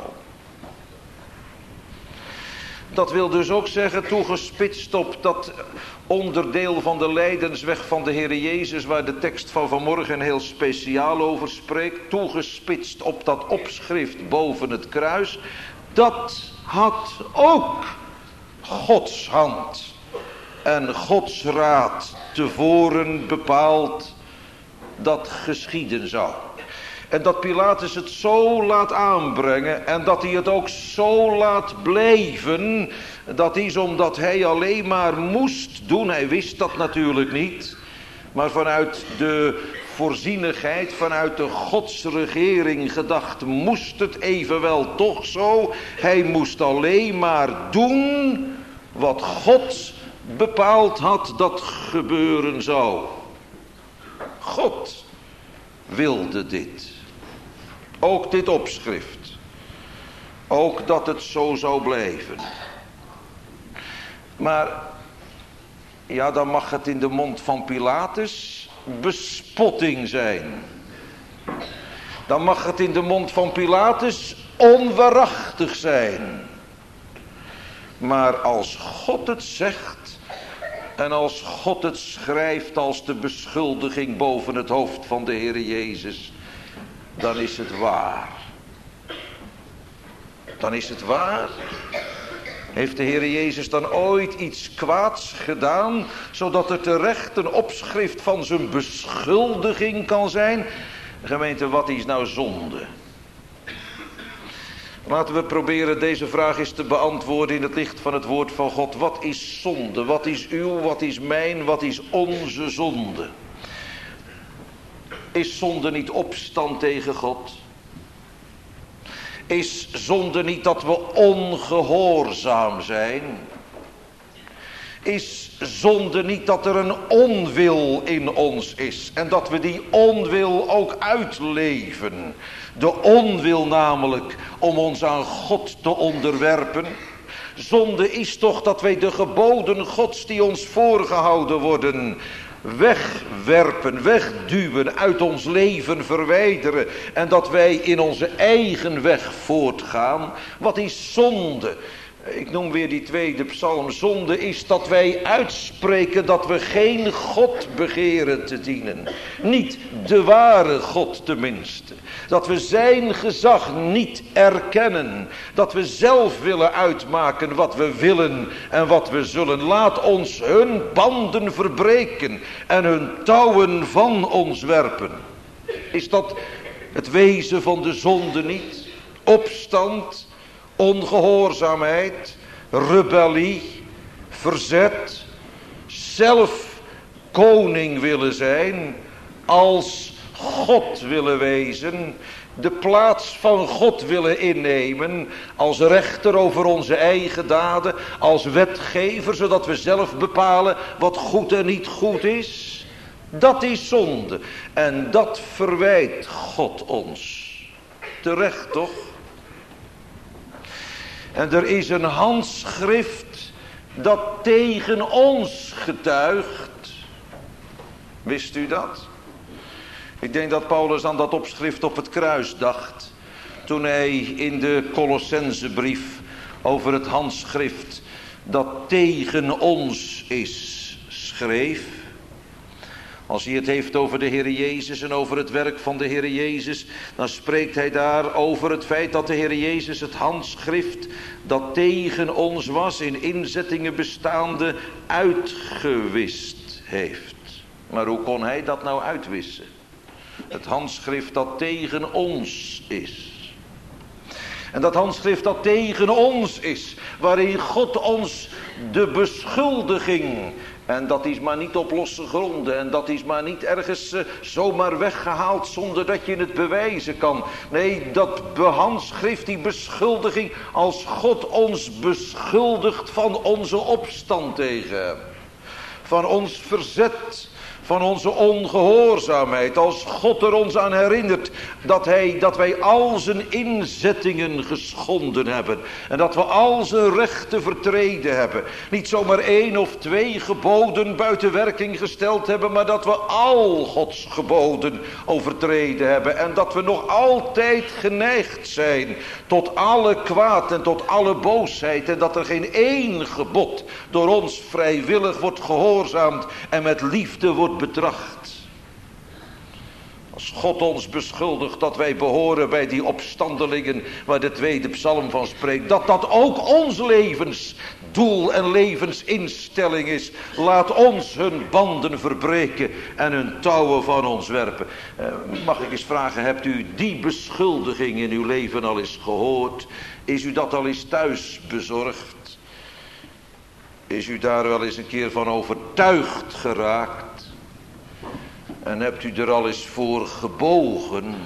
Dat wil dus ook zeggen, toegespitst op dat onderdeel van de lijdensweg van de Heer Jezus, waar de tekst van vanmorgen heel speciaal over spreekt, toegespitst op dat opschrift boven het kruis, dat had ook Gods hand en Gods raad tevoren bepaald dat geschieden zou. En dat Pilatus het zo laat aanbrengen en dat hij het ook zo laat blijven, dat is omdat hij alleen maar moest doen. Hij wist dat natuurlijk niet, maar vanuit de voorzienigheid, vanuit de godsregering gedacht, moest het evenwel toch zo. Hij moest alleen maar doen wat God bepaald had dat gebeuren zou. God wilde dit. Ook dit opschrift. Ook dat het zo zou blijven. Maar ja, dan mag het in de mond van Pilatus bespotting zijn. Dan mag het in de mond van Pilatus onwaarachtig zijn. Maar als God het zegt en als God het schrijft als de beschuldiging boven het hoofd van de Heer Jezus, dan is het waar. Dan is het waar. Heeft de Heer Jezus dan ooit iets kwaads gedaan, zodat er terecht een opschrift van zijn beschuldiging kan zijn? Gemeente, wat is nou zonde? Laten we proberen deze vraag eens te beantwoorden in het licht van het woord van God. Wat is zonde? Wat is uw, wat is mijn, wat is onze zonde? Is zonde niet opstand tegen God? Is zonde niet dat we ongehoorzaam zijn? Is zonde niet dat er een onwil in ons is en dat we die onwil ook uitleven? De onwil namelijk om ons aan God te onderwerpen. Zonde is toch dat wij de geboden Gods die ons voorgehouden worden wegwerpen, wegduwen, uit ons leven verwijderen en dat wij in onze eigen weg voortgaan. Wat is zonde? Ik noem weer die tweede psalm. Zonde is dat wij uitspreken dat we geen God begeren te dienen. Niet de ware God tenminste. Dat we zijn gezag niet erkennen. Dat we zelf willen uitmaken wat we willen en wat we zullen. Laat ons hun banden verbreken en hun touwen van ons werpen. Is dat het wezen van de zonde niet? Opstand, ongehoorzaamheid, rebellie, verzet, zelf koning willen zijn, als God willen wezen, de plaats van God willen innemen, als rechter over onze eigen daden, als wetgever, zodat we zelf bepalen wat goed en niet goed is. Dat is zonde en dat verwijt God ons. Terecht toch? En er is een handschrift dat tegen ons getuigt. Wist u dat? Ik denk dat Paulus aan dat opschrift op het kruis dacht, toen hij in de Colossensebrief over het handschrift dat tegen ons is schreef. Als hij het heeft over de Heer Jezus en over het werk van de Heer Jezus, dan spreekt hij daar over het feit dat de Heer Jezus het handschrift dat tegen ons was, in inzettingen bestaande, uitgewist heeft. Maar hoe kon hij dat nou uitwissen? Het handschrift dat tegen ons is. En dat handschrift dat tegen ons is, waarin God ons de beschuldiging, en dat is maar niet op losse gronden, en dat is maar niet ergens zomaar weggehaald zonder dat je het bewijzen kan. Nee, dat handschrift, die beschuldiging, als God ons beschuldigt van onze opstand tegen hem, van ons verzet, van onze ongehoorzaamheid, als God er ons aan herinnert dat wij al zijn inzettingen geschonden hebben en dat we al zijn rechten vertreden hebben, niet zomaar 1 of 2 geboden buiten werking gesteld hebben, maar dat we al Gods geboden overtreden hebben en dat we nog altijd geneigd zijn tot alle kwaad en tot alle boosheid en dat er geen 1 gebod door ons vrijwillig wordt gehoorzaamd en met liefde wordt betracht. Als God ons beschuldigt dat wij behoren bij die opstandelingen waar de tweede psalm van spreekt, dat dat ook ons levensdoel en levensinstelling is. Laat ons hun banden verbreken en hun touwen van ons werpen. Mag ik eens vragen, hebt u die beschuldiging in uw leven al eens gehoord? Is u dat al eens thuis bezorgd? Is u daar wel eens een keer van overtuigd geraakt? En hebt u er al eens voor gebogen?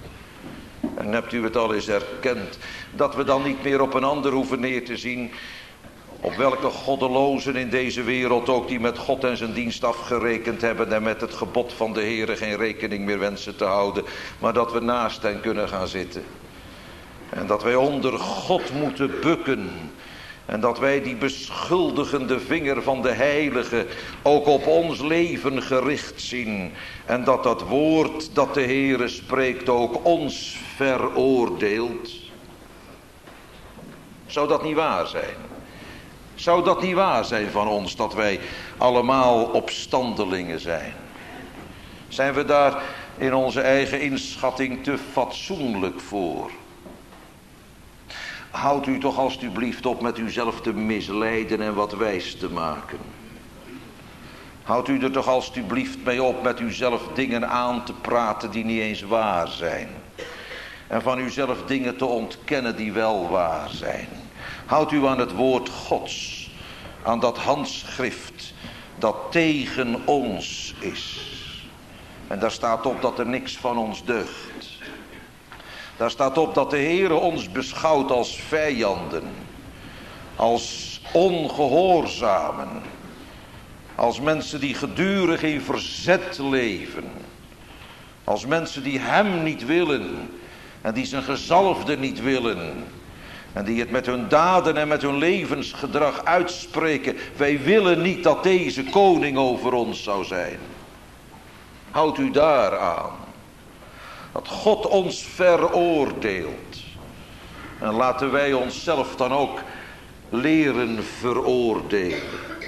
En hebt u het al eens erkend? Dat we dan niet meer op een ander hoeven neer te zien. Op welke goddelozen in deze wereld ook die met God en zijn dienst afgerekend hebben en met het gebod van de Heere geen rekening meer wensen te houden. Maar dat we naast hen kunnen gaan zitten. En dat wij onder God moeten bukken. En dat wij die beschuldigende vinger van de Heilige ook op ons leven gericht zien. En dat dat woord dat de Heere spreekt ook ons veroordeelt. Zou dat niet waar zijn? Zou dat niet waar zijn van ons, dat wij allemaal opstandelingen zijn? Zijn we daar in onze eigen inschatting te fatsoenlijk voor? Houd u toch alstublieft op met uzelf te misleiden en wat wijs te maken. Houd u er toch alstublieft mee op met uzelf dingen aan te praten die niet eens waar zijn. En van uzelf dingen te ontkennen die wel waar zijn. Houd u aan het woord Gods, aan dat handschrift dat tegen ons is. En daar staat op dat er niks van ons deugt. Daar staat op dat de Heere ons beschouwt als vijanden, als ongehoorzamen, als mensen die gedurig in verzet leven, als mensen die hem niet willen en die zijn gezalfde niet willen en die het met hun daden en met hun levensgedrag uitspreken. Wij willen niet dat deze koning over ons zou zijn. Houd u daar aan. Dat God ons veroordeelt. En laten wij onszelf dan ook leren veroordelen.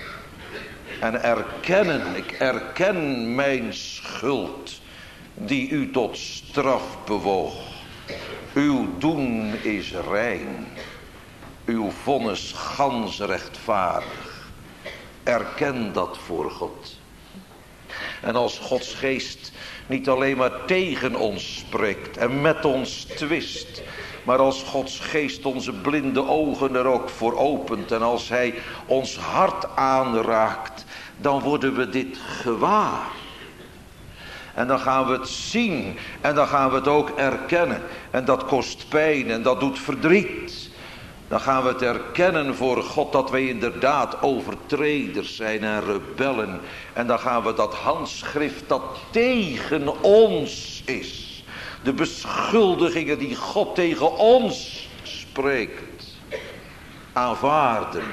En erkennen, ik erken mijn schuld die u tot straf bewoog. Uw doen is rein. Uw vonnis gans rechtvaardig. Erken dat voor God. En als Gods geest niet alleen maar tegen ons spreekt en met ons twist, maar als Gods geest onze blinde ogen er ook voor opent en als hij ons hart aanraakt, dan worden we dit gewaar. En dan gaan we het zien en dan gaan we het ook erkennen. En dat kost pijn en dat doet verdriet. Dan gaan we het erkennen voor God dat wij inderdaad overtreders zijn en rebellen. En dan gaan we dat handschrift dat tegen ons is, de beschuldigingen die God tegen ons spreekt, aanvaarden.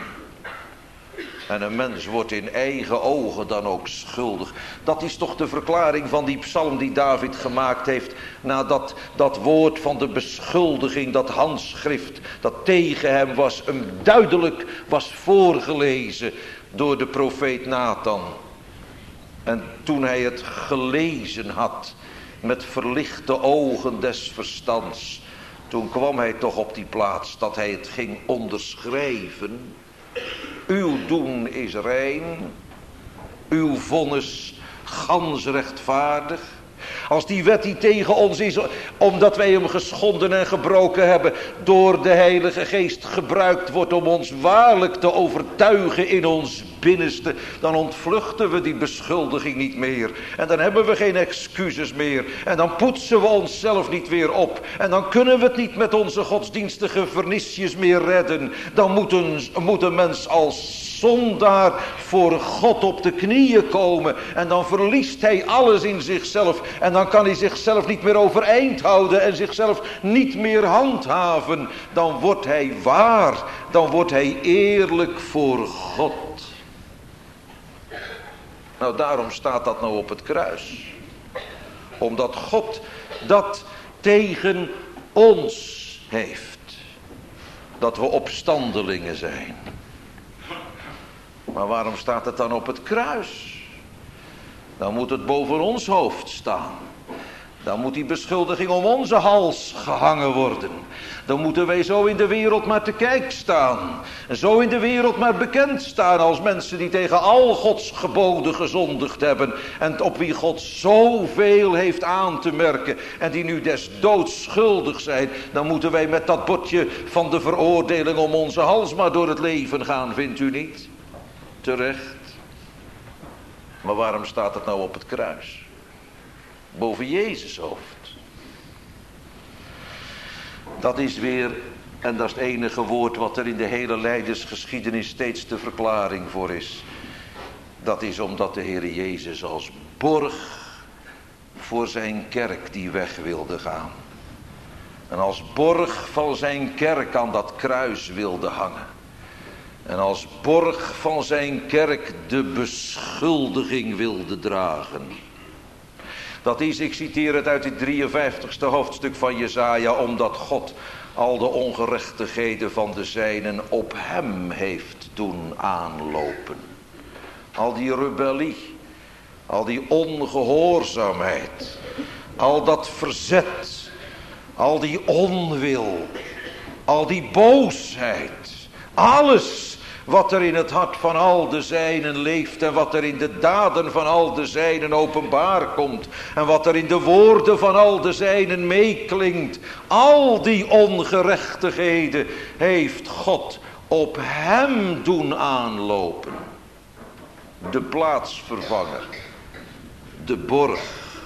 En een mens wordt in eigen ogen dan ook schuldig. Dat is toch de verklaring van die psalm die David gemaakt heeft. Nadat dat woord van de beschuldiging, dat handschrift dat tegen hem was, hem duidelijk was voorgelezen door de profeet Nathan. En toen hij het gelezen had met verlichte ogen des verstands, toen kwam hij toch op die plaats dat hij het ging onderschrijven. Uw doen is rein, uw vonnis gans rechtvaardig. Als die wet die tegen ons is, omdat wij hem geschonden en gebroken hebben, door de Heilige Geest gebruikt wordt om ons waarlijk te overtuigen in ons binnenste, dan ontvluchten we die beschuldiging niet meer. En dan hebben we geen excuses meer. En dan poetsen we onszelf niet weer op. En dan kunnen we het niet met onze godsdienstige vernisjes meer redden. Dan moet een mens als zondaar voor God op de knieën komen. En dan verliest hij alles in zichzelf. En dan kan hij zichzelf niet meer overeind houden en zichzelf niet meer handhaven. Dan wordt hij waar. Dan wordt hij eerlijk voor God. Nou, daarom staat dat nou op het kruis. Omdat God dat tegen ons heeft. Dat we opstandelingen zijn. Maar waarom staat het dan op het kruis? Dan moet het boven ons hoofd staan. Dan moet die beschuldiging om onze hals gehangen worden. Dan moeten wij zo in de wereld maar te kijk staan. En zo in de wereld maar bekend staan als mensen die tegen al Gods geboden gezondigd hebben. En op wie God zoveel heeft aan te merken. En die nu des doods schuldig zijn. Dan moeten wij met dat bordje van de veroordeling om onze hals maar door het leven gaan, vindt u niet? Terecht. Maar waarom staat het nou op het kruis? Boven Jezus hoofd. Dat is weer, en dat is het enige woord wat er in de hele lijdensgeschiedenis steeds de verklaring voor is. Dat is omdat de Heer Jezus als borg voor zijn kerk die weg wilde gaan. En als borg van zijn kerk aan dat kruis wilde hangen. En als borg van zijn kerk de beschuldiging wilde dragen. Dat is, ik citeer het uit het 53ste hoofdstuk van Jesaja, omdat God al de ongerechtigheden van de zijnen op hem heeft doen aanlopen. Al die rebellie, al die ongehoorzaamheid, al dat verzet, al die onwil, al die boosheid, alles wat er in het hart van al de zijnen leeft en wat er in de daden van al de zijnen openbaar komt en wat er in de woorden van al de zijnen meeklinkt, al die ongerechtigheden heeft God op hem doen aanlopen. De plaatsvervanger, de borg.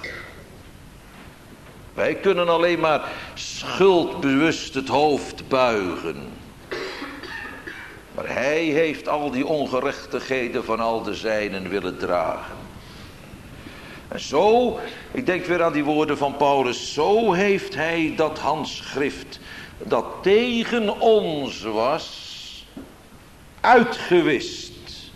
Wij kunnen alleen maar schuldbewust het hoofd buigen. Maar hij heeft al die ongerechtigheden van al de zijnen willen dragen. En zo, ik denk weer aan die woorden van Paulus, zo heeft hij dat handschrift dat tegen ons was, uitgewist.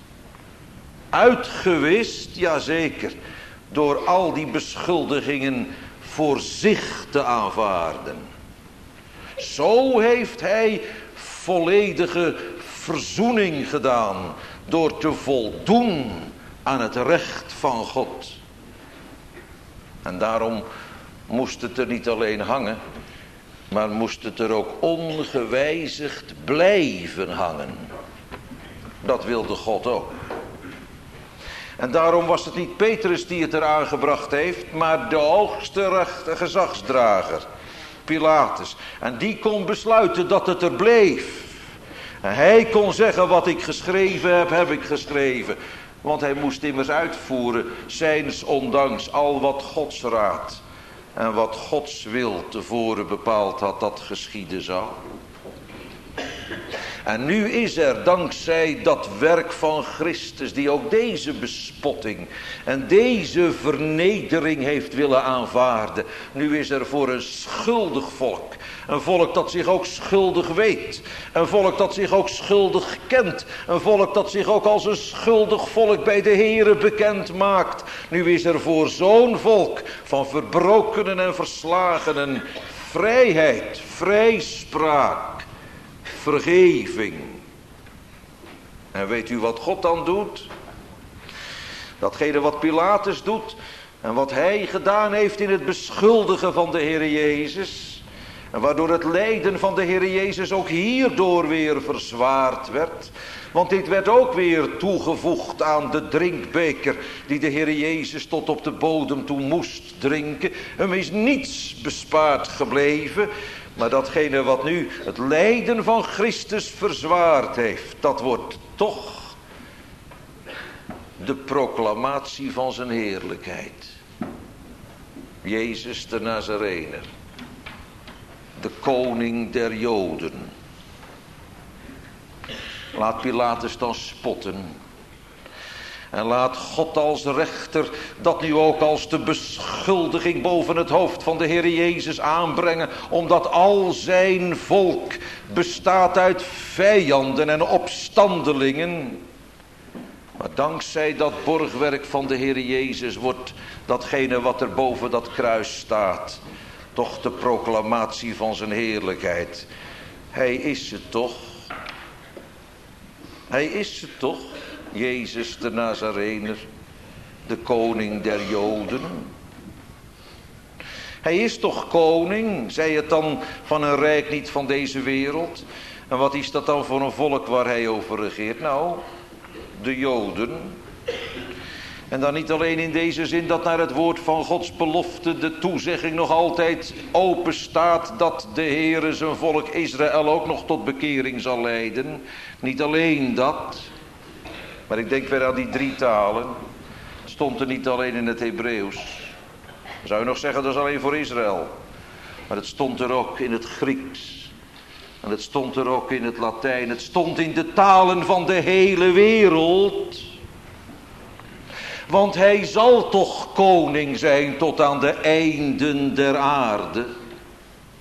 Uitgewist, jazeker, door al die beschuldigingen voor zich te aanvaarden. Zo heeft hij volledige verzoening gedaan door te voldoen aan het recht van God. En daarom moest het er niet alleen hangen, maar moest het er ook ongewijzigd blijven hangen. Dat wilde God ook. En daarom was het niet Petrus die het eraan gebracht heeft, maar de hoogste gezagsdrager, Pilatus. En die kon besluiten dat het er bleef. En hij kon zeggen, wat ik geschreven heb, heb ik geschreven. Want hij moest immers uitvoeren, zijns ondanks al wat Gods raad en wat Gods wil tevoren bepaald had dat geschieden zou. En nu is er dankzij dat werk van Christus, die ook deze bespotting en deze vernedering heeft willen aanvaarden. Nu is er voor een schuldig volk, een volk dat zich ook schuldig weet, een volk dat zich ook schuldig kent, een volk dat zich ook als een schuldig volk bij de Here bekend maakt. Nu is er voor zo'n volk van verbrokenen en verslagenen vrijheid, vrijspraak, vergeving. En weet u wat God dan doet? Datgene wat Pilatus doet en wat hij gedaan heeft in het beschuldigen van de Heer Jezus, en waardoor het lijden van de Heer Jezus ook hierdoor weer verzwaard werd. Want dit werd ook weer toegevoegd aan de drinkbeker die de Heer Jezus tot op de bodem toe moest drinken. Hem is niets bespaard gebleven. Maar datgene wat nu het lijden van Christus verzwaard heeft, dat wordt toch de proclamatie van zijn heerlijkheid. Jezus de Nazarener, de koning der Joden. Laat Pilatus dan spotten. En laat God als rechter dat nu ook als de beschuldiging boven het hoofd van de Heer Jezus aanbrengen. Omdat al zijn volk bestaat uit vijanden en opstandelingen. Maar dankzij dat borgwerk van de Heer Jezus wordt datgene wat er boven dat kruis staat toch de proclamatie van zijn heerlijkheid. Hij is het toch? Hij is het toch? Jezus de Nazarener, de koning der Joden. Hij is toch koning, zei het dan van een rijk niet van deze wereld. En wat is dat dan voor een volk waar hij over regeert? Nou, de Joden. En dan niet alleen in deze zin dat naar het woord van Gods belofte de toezegging nog altijd open staat dat de Heere zijn volk Israël ook nog tot bekering zal leiden. Niet alleen dat, maar ik denk weer aan die 3 talen. Het stond er niet alleen in het Hebreeuws. Zou je nog zeggen dat is alleen voor Israël. Maar het stond er ook in het Grieks. En het stond er ook in het Latijn. Het stond in de talen van de hele wereld. Want hij zal toch koning zijn tot aan de einden der aarde.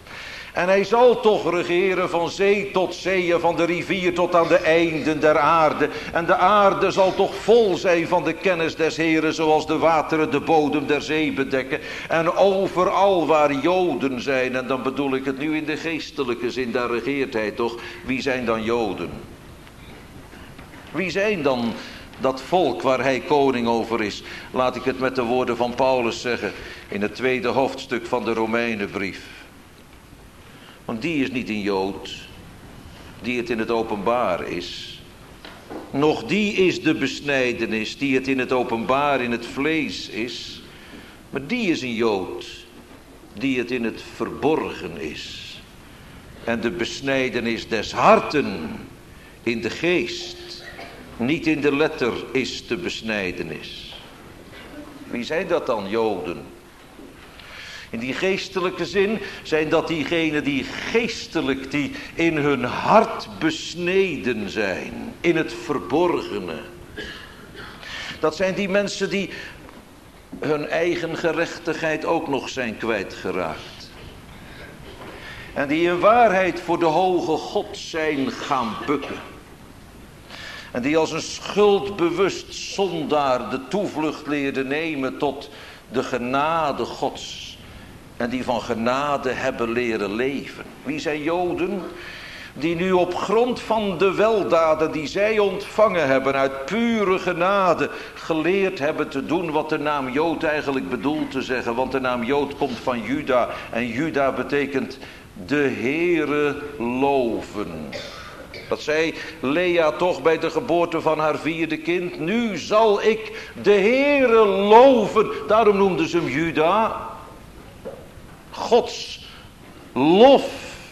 En hij zal toch regeren van zee tot zee en van de rivier tot aan de einden der aarde. En de aarde zal toch vol zijn van de kennis des Heren, zoals de wateren de bodem der zee bedekken. En overal waar Joden zijn, en dan bedoel ik het nu in de geestelijke zin, daar regeert hij toch. Wie zijn dan Joden? Wie zijn dan dat volk waar hij koning over is? Laat ik het met de woorden van Paulus zeggen in het 2e hoofdstuk van de Romeinenbrief. Want die is niet een Jood, die het in het openbaar is. Nog die is de besnijdenis, die het in het openbaar in het vlees is. Maar die is een Jood, die het in het verborgen is. En de besnijdenis des harten in de geest, niet in de letter, is de besnijdenis. Wie zijn dat dan, Joden? In die geestelijke zin zijn dat diegenen die geestelijk, die in hun hart besneden zijn, in het verborgene. Dat zijn die mensen die hun eigen gerechtigheid ook nog zijn kwijtgeraakt. En die in waarheid voor de hoge God zijn gaan bukken. En die als een schuldbewust zondaar de toevlucht leerden nemen tot de genade Gods. En die van genade hebben leren leven. Wie zijn Joden? Die nu op grond van de weldaden die zij ontvangen hebben uit pure genade geleerd hebben te doen wat de naam Jood eigenlijk bedoelt te zeggen. Want de naam Jood komt van Juda. En Juda betekent de Heere loven. Dat zei Lea toch bij de geboorte van haar 4e kind. Nu zal ik de Heere loven. Daarom noemden ze hem Juda. Gods lof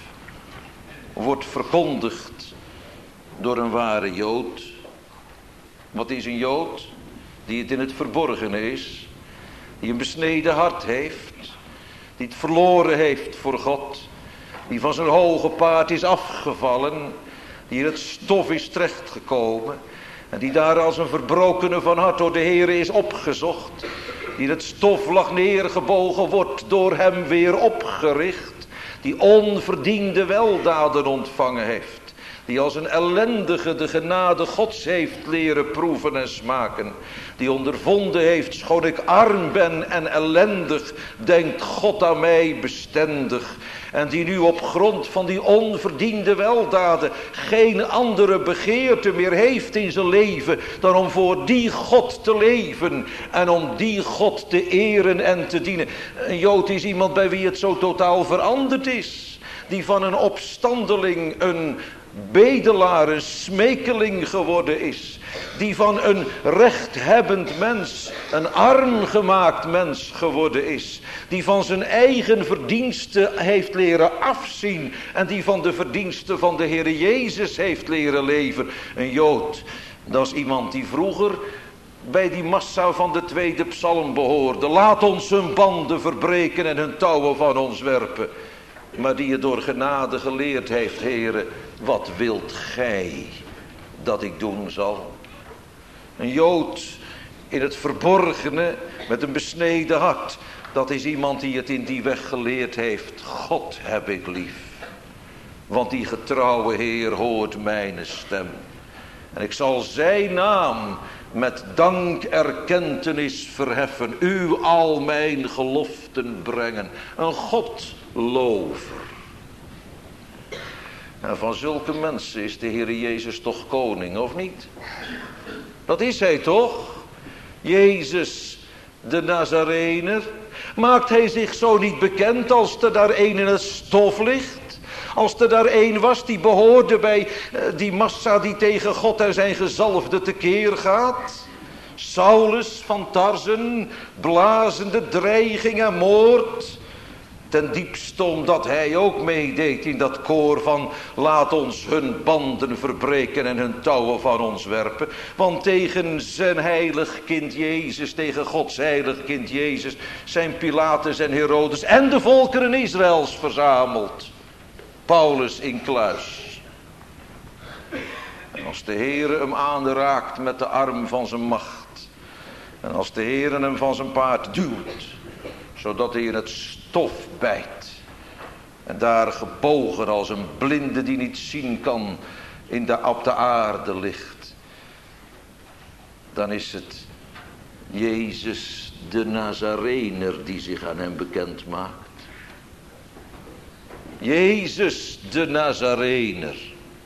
wordt verkondigd door een ware Jood. Wat is een Jood? Die het in het verborgene is. Die een besneden hart heeft. Die het verloren heeft voor God. Die van zijn hoge paard is afgevallen. Die in het stof is terechtgekomen. En die daar als een verbrokene van hart door de Heere is opgezocht. Die in het stof lag neergebogen, wordt door hem weer opgericht. Die onverdiende weldaden ontvangen heeft. Die als een ellendige de genade Gods heeft leren proeven en smaken. Die ondervonden heeft, schoon ik arm ben en ellendig, denkt God aan mij bestendig. En die nu op grond van die onverdiende weldaden geen andere begeerte meer heeft in zijn leven dan om voor die God te leven en om die God te eren en te dienen. Een Jood is iemand bij wie het zo totaal veranderd is. Die van een opstandeling een bedelaar, een smekeling geworden is. Die van een rechthebbend mens een arm gemaakt mens geworden is. Die van zijn eigen verdiensten heeft leren afzien. En die van de verdiensten van de Heer Jezus heeft leren leven. Een Jood, dat is iemand die vroeger bij die massa van de 2e psalm behoorde. Laat ons hun banden verbreken en hun touwen van ons werpen. Maar die het door genade geleerd heeft, Heere, wat wilt gij dat ik doen zal? Een Jood in het verborgene met een besneden hart. Dat is iemand die het in die weg geleerd heeft. God heb ik lief. Want die getrouwe Heer hoort mijn stem. En ik zal zijn naam met dankerkentenis verheffen. U al mijn geloften brengen. Een Godlover. En van zulke mensen is de Heer Jezus toch koning, of niet? Dat is hij toch? Jezus de Nazarener. Maakt hij zich zo niet bekend als er daar een in het stof ligt? Als er daar een was die behoorde bij die massa die tegen God en zijn gezalfde tekeer gaat? Saulus van Tarsen, blazende dreiging en moord. Ten diepste omdat hij ook meedeed in dat koor van laat ons hun banden verbreken en hun touwen van ons werpen. Want tegen zijn heilig kind Jezus, tegen Gods heilig kind Jezus, zijn Pilatus en Herodes en de volkeren Israëls verzameld. Paulus in kluis. En als de Heere hem aanraakt met de arm van zijn macht. En als de Heere hem van zijn paard duwt, zodat hij in het stof bijt. En daar gebogen als een blinde die niet zien kan op de aarde ligt. Dan is het Jezus de Nazarener die zich aan hem bekend maakt. Jezus de Nazarener.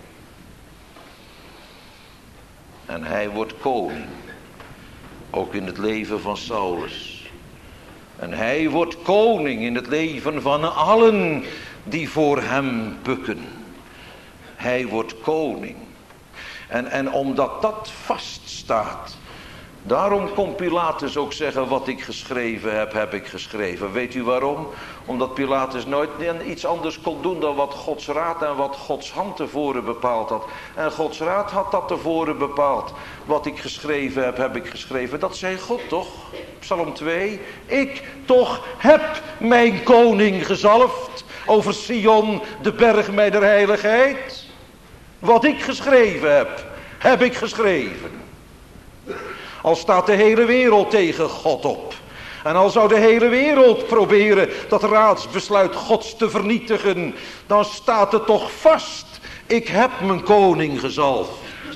En hij wordt koning. Ook in het leven van Saulus. En hij wordt koning in het leven van allen die voor hem bukken. Hij wordt koning. En omdat dat vaststaat. Daarom kon Pilatus ook zeggen, wat ik geschreven heb, heb ik geschreven. Weet u waarom? Omdat Pilatus nooit iets anders kon doen dan wat Gods raad en wat Gods hand tevoren bepaald had. En Gods raad had dat tevoren bepaald. Wat ik geschreven heb, heb ik geschreven. Dat zei God toch? Psalm 2. Ik toch heb mijn koning gezalfd over Sion, de berg mijner heiligheid. Wat ik geschreven heb, heb ik geschreven. Al staat de hele wereld tegen God op. En al zou de hele wereld proberen dat raadsbesluit Gods te vernietigen. Dan staat het toch vast. Ik heb mijn koning gezalfd.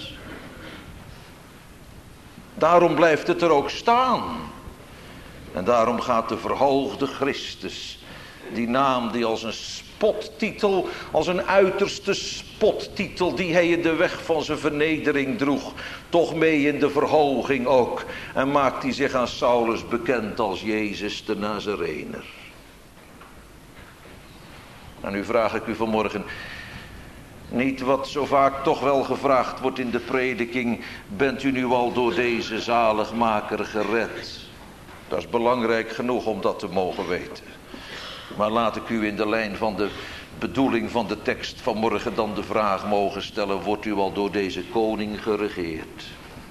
Daarom blijft het er ook staan. En daarom gaat de verhoogde Christus. Die naam die als een spottitel, als een uiterste spottitel die hij in de weg van zijn vernedering droeg, toch mee in de verhoging ook. En maakt hij zich aan Saulus bekend als Jezus de Nazarener. En nu vraag ik u vanmorgen, niet wat zo vaak toch wel gevraagd wordt in de prediking, bent u nu al door deze zaligmaker gered? Dat is belangrijk genoeg om dat te mogen weten. Maar laat ik u in de lijn van de bedoeling van de tekst vanmorgen dan de vraag mogen stellen, wordt u al door deze koning geregeerd?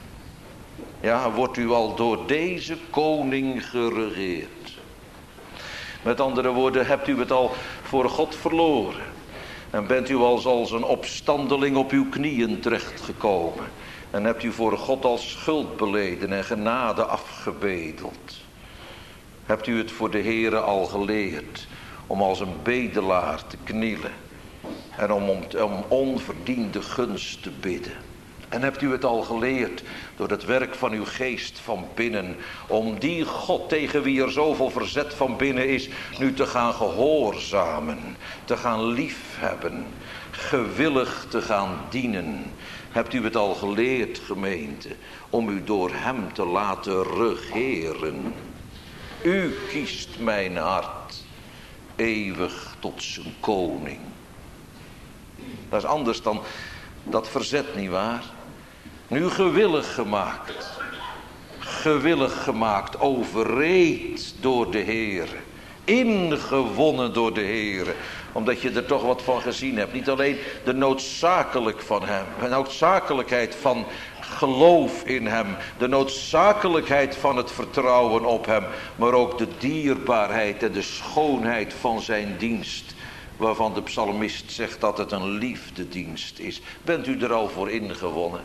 Ja, wordt u al door deze koning geregeerd? Met andere woorden, hebt u het al voor God verloren? En bent u als een opstandeling op uw knieën terechtgekomen? En hebt u voor God als schuld beleden en genade afgebedeld? Hebt u het voor de Heere al geleerd om als een bedelaar te knielen en om onverdiende gunst te bidden? En hebt u het al geleerd door het werk van uw geest van binnen, om die God tegen wie er zoveel verzet van binnen is, nu te gaan gehoorzamen, te gaan liefhebben, gewillig te gaan dienen? Hebt u het al geleerd, gemeente, om u door hem te laten regeren? U kiest mijn hart eeuwig tot zijn koning. Dat is anders dan dat verzet, nietwaar? Nu gewillig gemaakt. Gewillig gemaakt, overreed door de Heer. Ingewonnen door de Heer. Omdat je er toch wat van gezien hebt. Niet alleen de noodzakelijkheid van geloof in hem. De noodzakelijkheid van het vertrouwen op hem. Maar ook de dierbaarheid en de schoonheid van zijn dienst. Waarvan de psalmist zegt dat het een liefdedienst is. Bent u er al voor ingewonnen?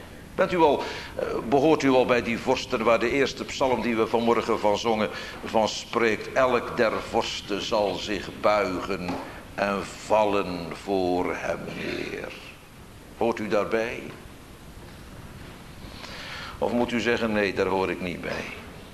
Behoort u al bij die vorsten waar de eerste psalm die we vanmorgen van zongen van spreekt? Elk der vorsten zal zich buigen en vallen voor hem neer. Hoort u daarbij? Of moet u zeggen, nee, daar hoor ik niet bij.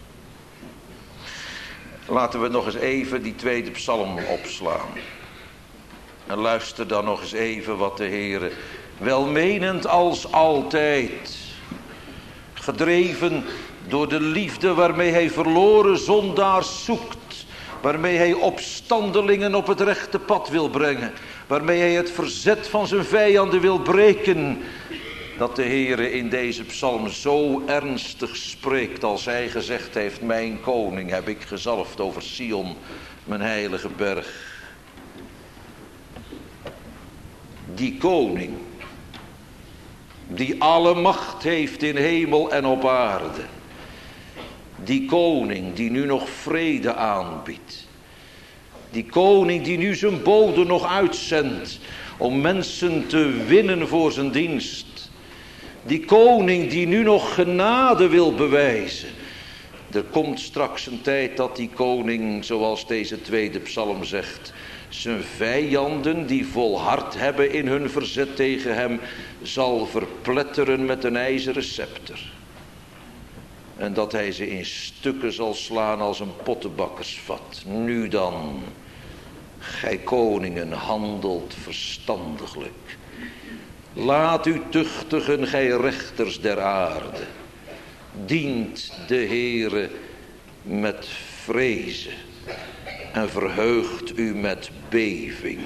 Laten we nog eens even die tweede psalm opslaan. En luister dan nog eens even wat de Heere, welmenend als altijd, gedreven door de liefde waarmee hij verloren zondaars zoekt, waarmee hij opstandelingen op het rechte pad wil brengen, waarmee hij het verzet van zijn vijanden wil breken, dat de Heere in deze psalm zo ernstig spreekt als hij gezegd heeft, mijn koning heb ik gezalfd over Sion, mijn heilige berg. Die koning, die alle macht heeft in hemel en op aarde. Die koning die nu nog vrede aanbiedt. Die koning die nu zijn bode nog uitzendt om mensen te winnen voor zijn dienst. Die koning die nu nog genade wil bewijzen. Er komt straks een tijd dat die koning, zoals deze tweede psalm zegt, zijn vijanden die volhard hebben in hun verzet tegen hem, zal verpletteren met een ijzeren scepter. En dat hij ze in stukken zal slaan als een pottenbakkersvat. Nu dan, gij koningen, handelt verstandiglijk. Laat u tuchtigen, gij rechters der aarde. Dient de Heere met vrezen en verheugt u met beving.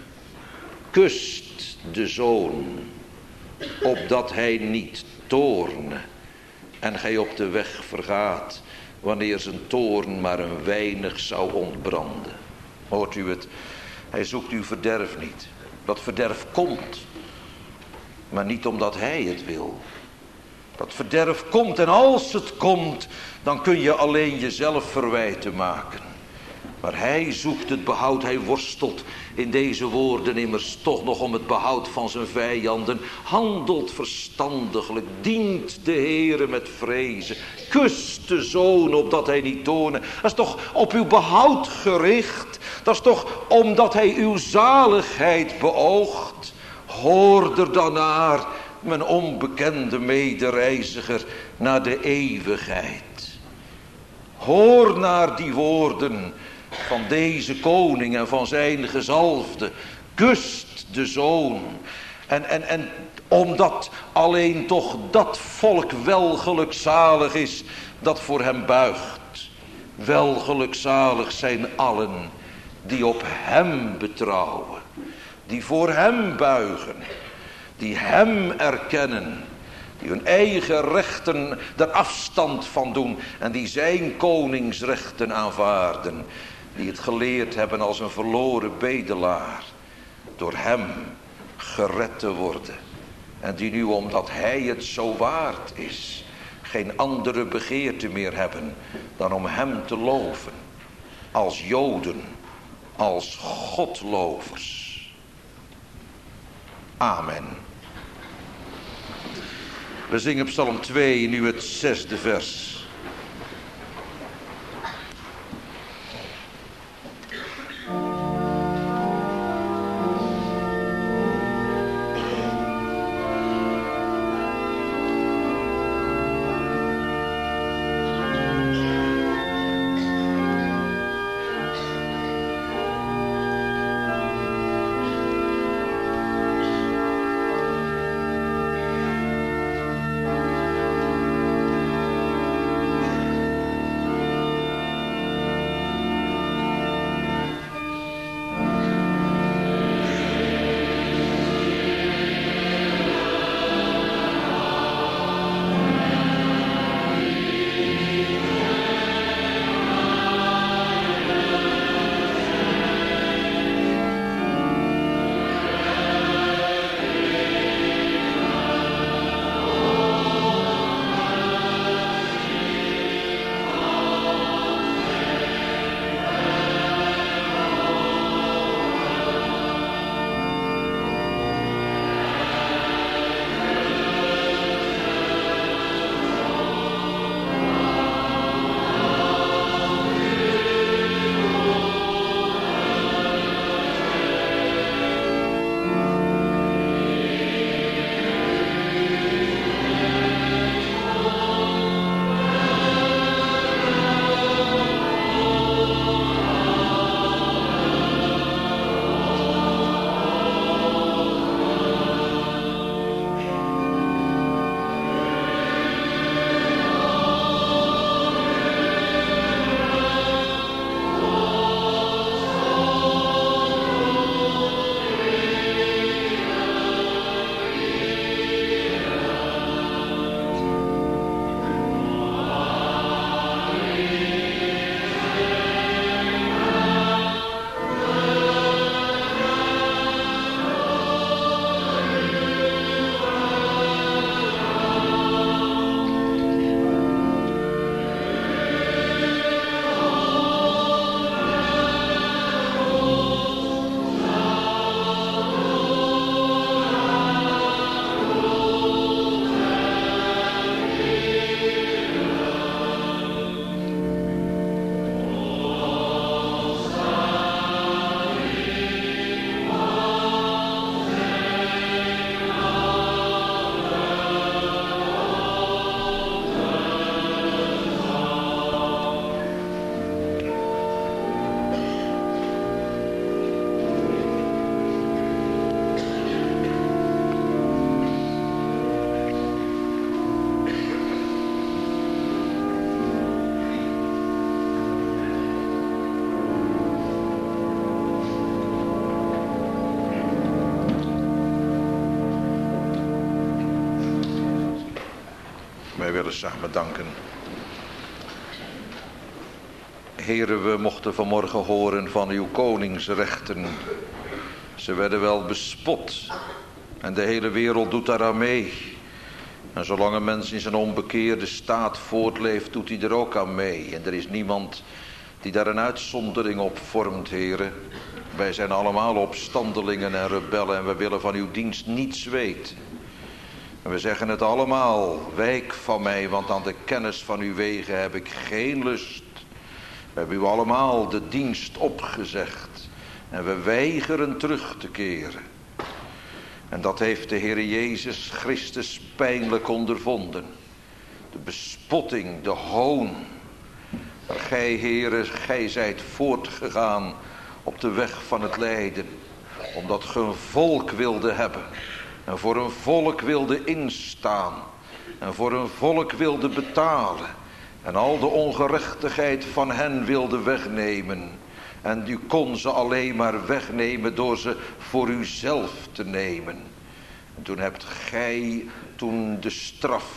Kust de zoon, opdat hij niet toorne en gij op de weg vergaat, wanneer zijn toorn maar een weinig zou ontbranden. Hoort u het? Hij zoekt uw verderf niet. Dat verderf komt, maar niet omdat hij het wil. Dat verderf komt, en als het komt, dan kun je alleen jezelf verwijten maken. Maar hij zoekt het behoud, hij worstelt in deze woorden immers toch nog om het behoud van zijn vijanden. Handelt verstandiglijk, dient de Heere met vrezen. Kust de zoon, opdat hij niet toorne. Dat is toch op uw behoud gericht. Dat is toch omdat hij uw zaligheid beoogt. Hoor er dan naar, mijn onbekende medereiziger, naar de eeuwigheid. Hoor naar die woorden van deze koning en van zijn gezalfde. Kust de zoon. En omdat alleen toch dat volk wel gelukzalig is dat voor hem buigt. Wel gelukzalig zijn allen die op hem betrouwen. Die voor hem buigen. Die hem erkennen. Die hun eigen rechten er afstand van doen. En die zijn koningsrechten aanvaarden. Die het geleerd hebben als een verloren bedelaar. Door hem gered te worden. En die nu, omdat hij het zo waard is, geen andere begeerte meer hebben dan om hem te loven. Als Joden, als Godlovers. Amen. We zingen Psalm 2, nu het 6e vers. willen samen danken. Heren, we mochten vanmorgen horen van uw koningsrechten. Ze werden wel bespot. En de hele wereld doet daaraan mee. En zolang een mens in zijn onbekeerde staat voortleeft, doet hij er ook aan mee. En er is niemand die daar een uitzondering op vormt, heren. Wij zijn allemaal opstandelingen en rebellen en we willen van uw dienst niets weten. En we zeggen het allemaal, wijk van mij, want aan de kennis van uw wegen heb ik geen lust. We hebben u allemaal de dienst opgezegd en we weigeren terug te keren. En dat heeft de Heer Jezus Christus pijnlijk ondervonden. De bespotting, de hoon. Maar gij, Heere, gij zijt voortgegaan op de weg van het lijden. Omdat ge een volk wilde hebben. En voor een volk wilde instaan. En voor een volk wilde betalen. En al de ongerechtigheid van hen wilde wegnemen. En u kon ze alleen maar wegnemen door ze voor uzelf te nemen. En toen hebt gij, toen de straf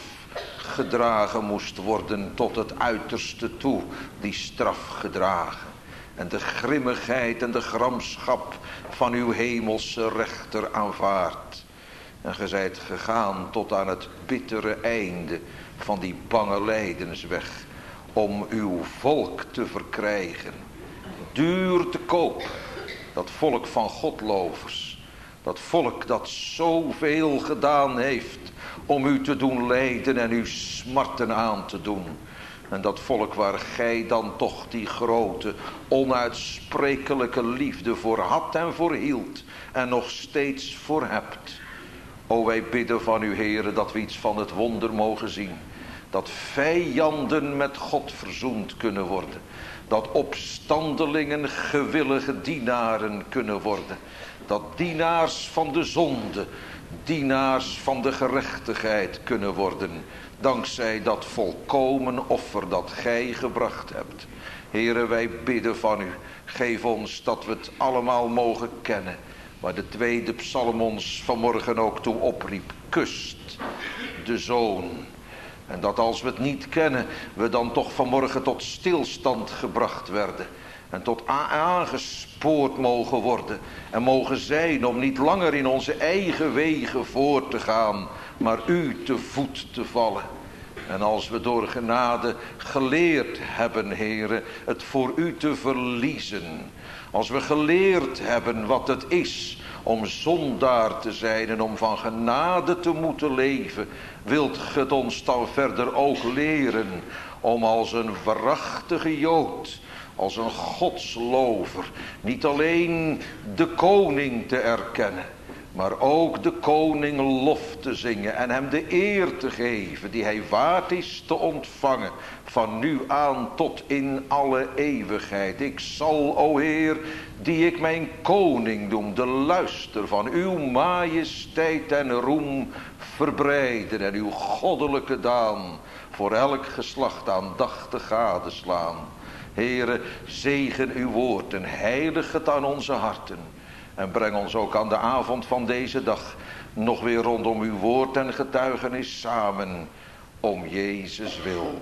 gedragen moest worden tot het uiterste toe, die straf gedragen. En de grimmigheid en de gramschap van uw hemelse rechter aanvaard. En ge zijt gegaan tot aan het bittere einde van die bange lijdensweg. Om uw volk te verkrijgen. Duur te koop. Dat volk van godlovers. Dat volk dat zoveel gedaan heeft om u te doen lijden en uw smarten aan te doen. En dat volk waar gij dan toch die grote, onuitsprekelijke liefde voor had en voor hield. En nog steeds voor hebt. O, wij bidden van u, Heere, dat we iets van het wonder mogen zien. Dat vijanden met God verzoend kunnen worden. Dat opstandelingen gewillige dienaren kunnen worden. Dat dienaars van de zonde, dienaars van de gerechtigheid kunnen worden. Dankzij dat volkomen offer dat gij gebracht hebt. Heere, wij bidden van u. Geef ons dat we het allemaal mogen kennen. Waar de tweede psalm ons vanmorgen ook toe opriep. Kust de Zoon. En dat als we het niet kennen, we dan toch vanmorgen tot stilstand gebracht werden. En tot aangespoord mogen worden. En mogen zijn om niet langer in onze eigen wegen voor te gaan. Maar u te voet te vallen. En als we door genade geleerd hebben, Heere, het voor u te verliezen. Als we geleerd hebben wat het is om zondaar te zijn en om van genade te moeten leven. Wilt ge het ons dan verder ook leren om als een waarachtige Jood, als een godslover, niet alleen de koning te erkennen, maar ook de koning lof te zingen en hem de eer te geven die hij waard is te ontvangen, van nu aan tot in alle eeuwigheid. Ik zal, o Heer, die ik mijn koning noem, de luister van uw majesteit en roem verbreiden en uw goddelijke daan voor elk geslacht aandachtig gadeslaan. Heere, zegen uw woord en heilig het aan onze harten. En breng ons ook aan de avond van deze dag nog weer rondom uw woord en getuigenis samen. Om Jezus wil.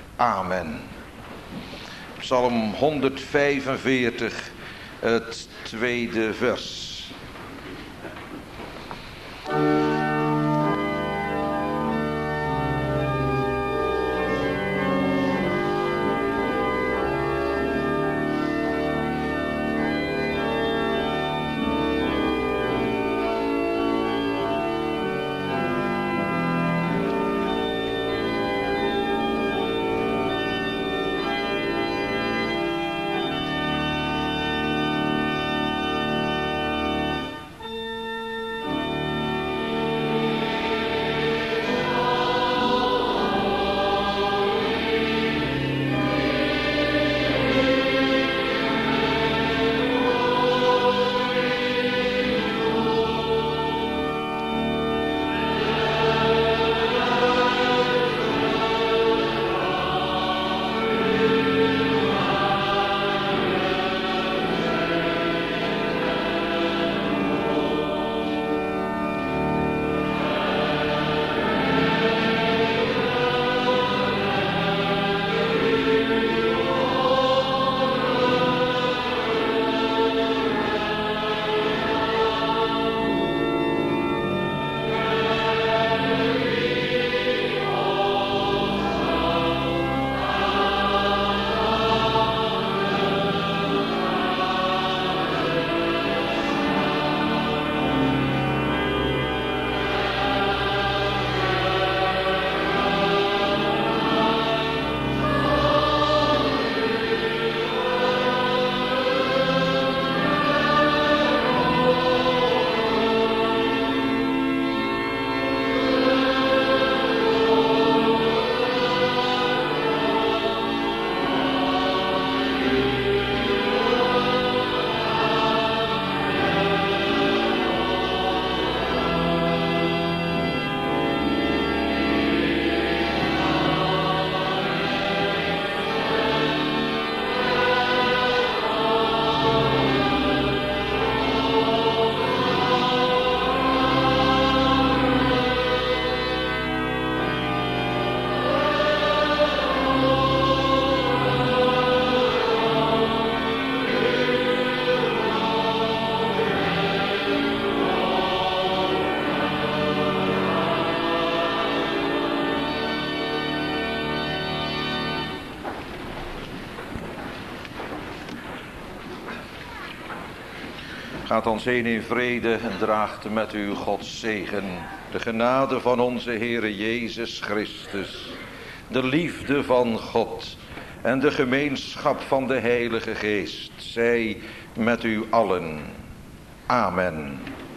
Amen. Psalm 145, het tweede vers. Gaat ons heen in vrede en draagt met u Gods zegen. De genade van onze Heere Jezus Christus. De liefde van God. En de gemeenschap van de Heilige Geest. Zij met u allen. Amen.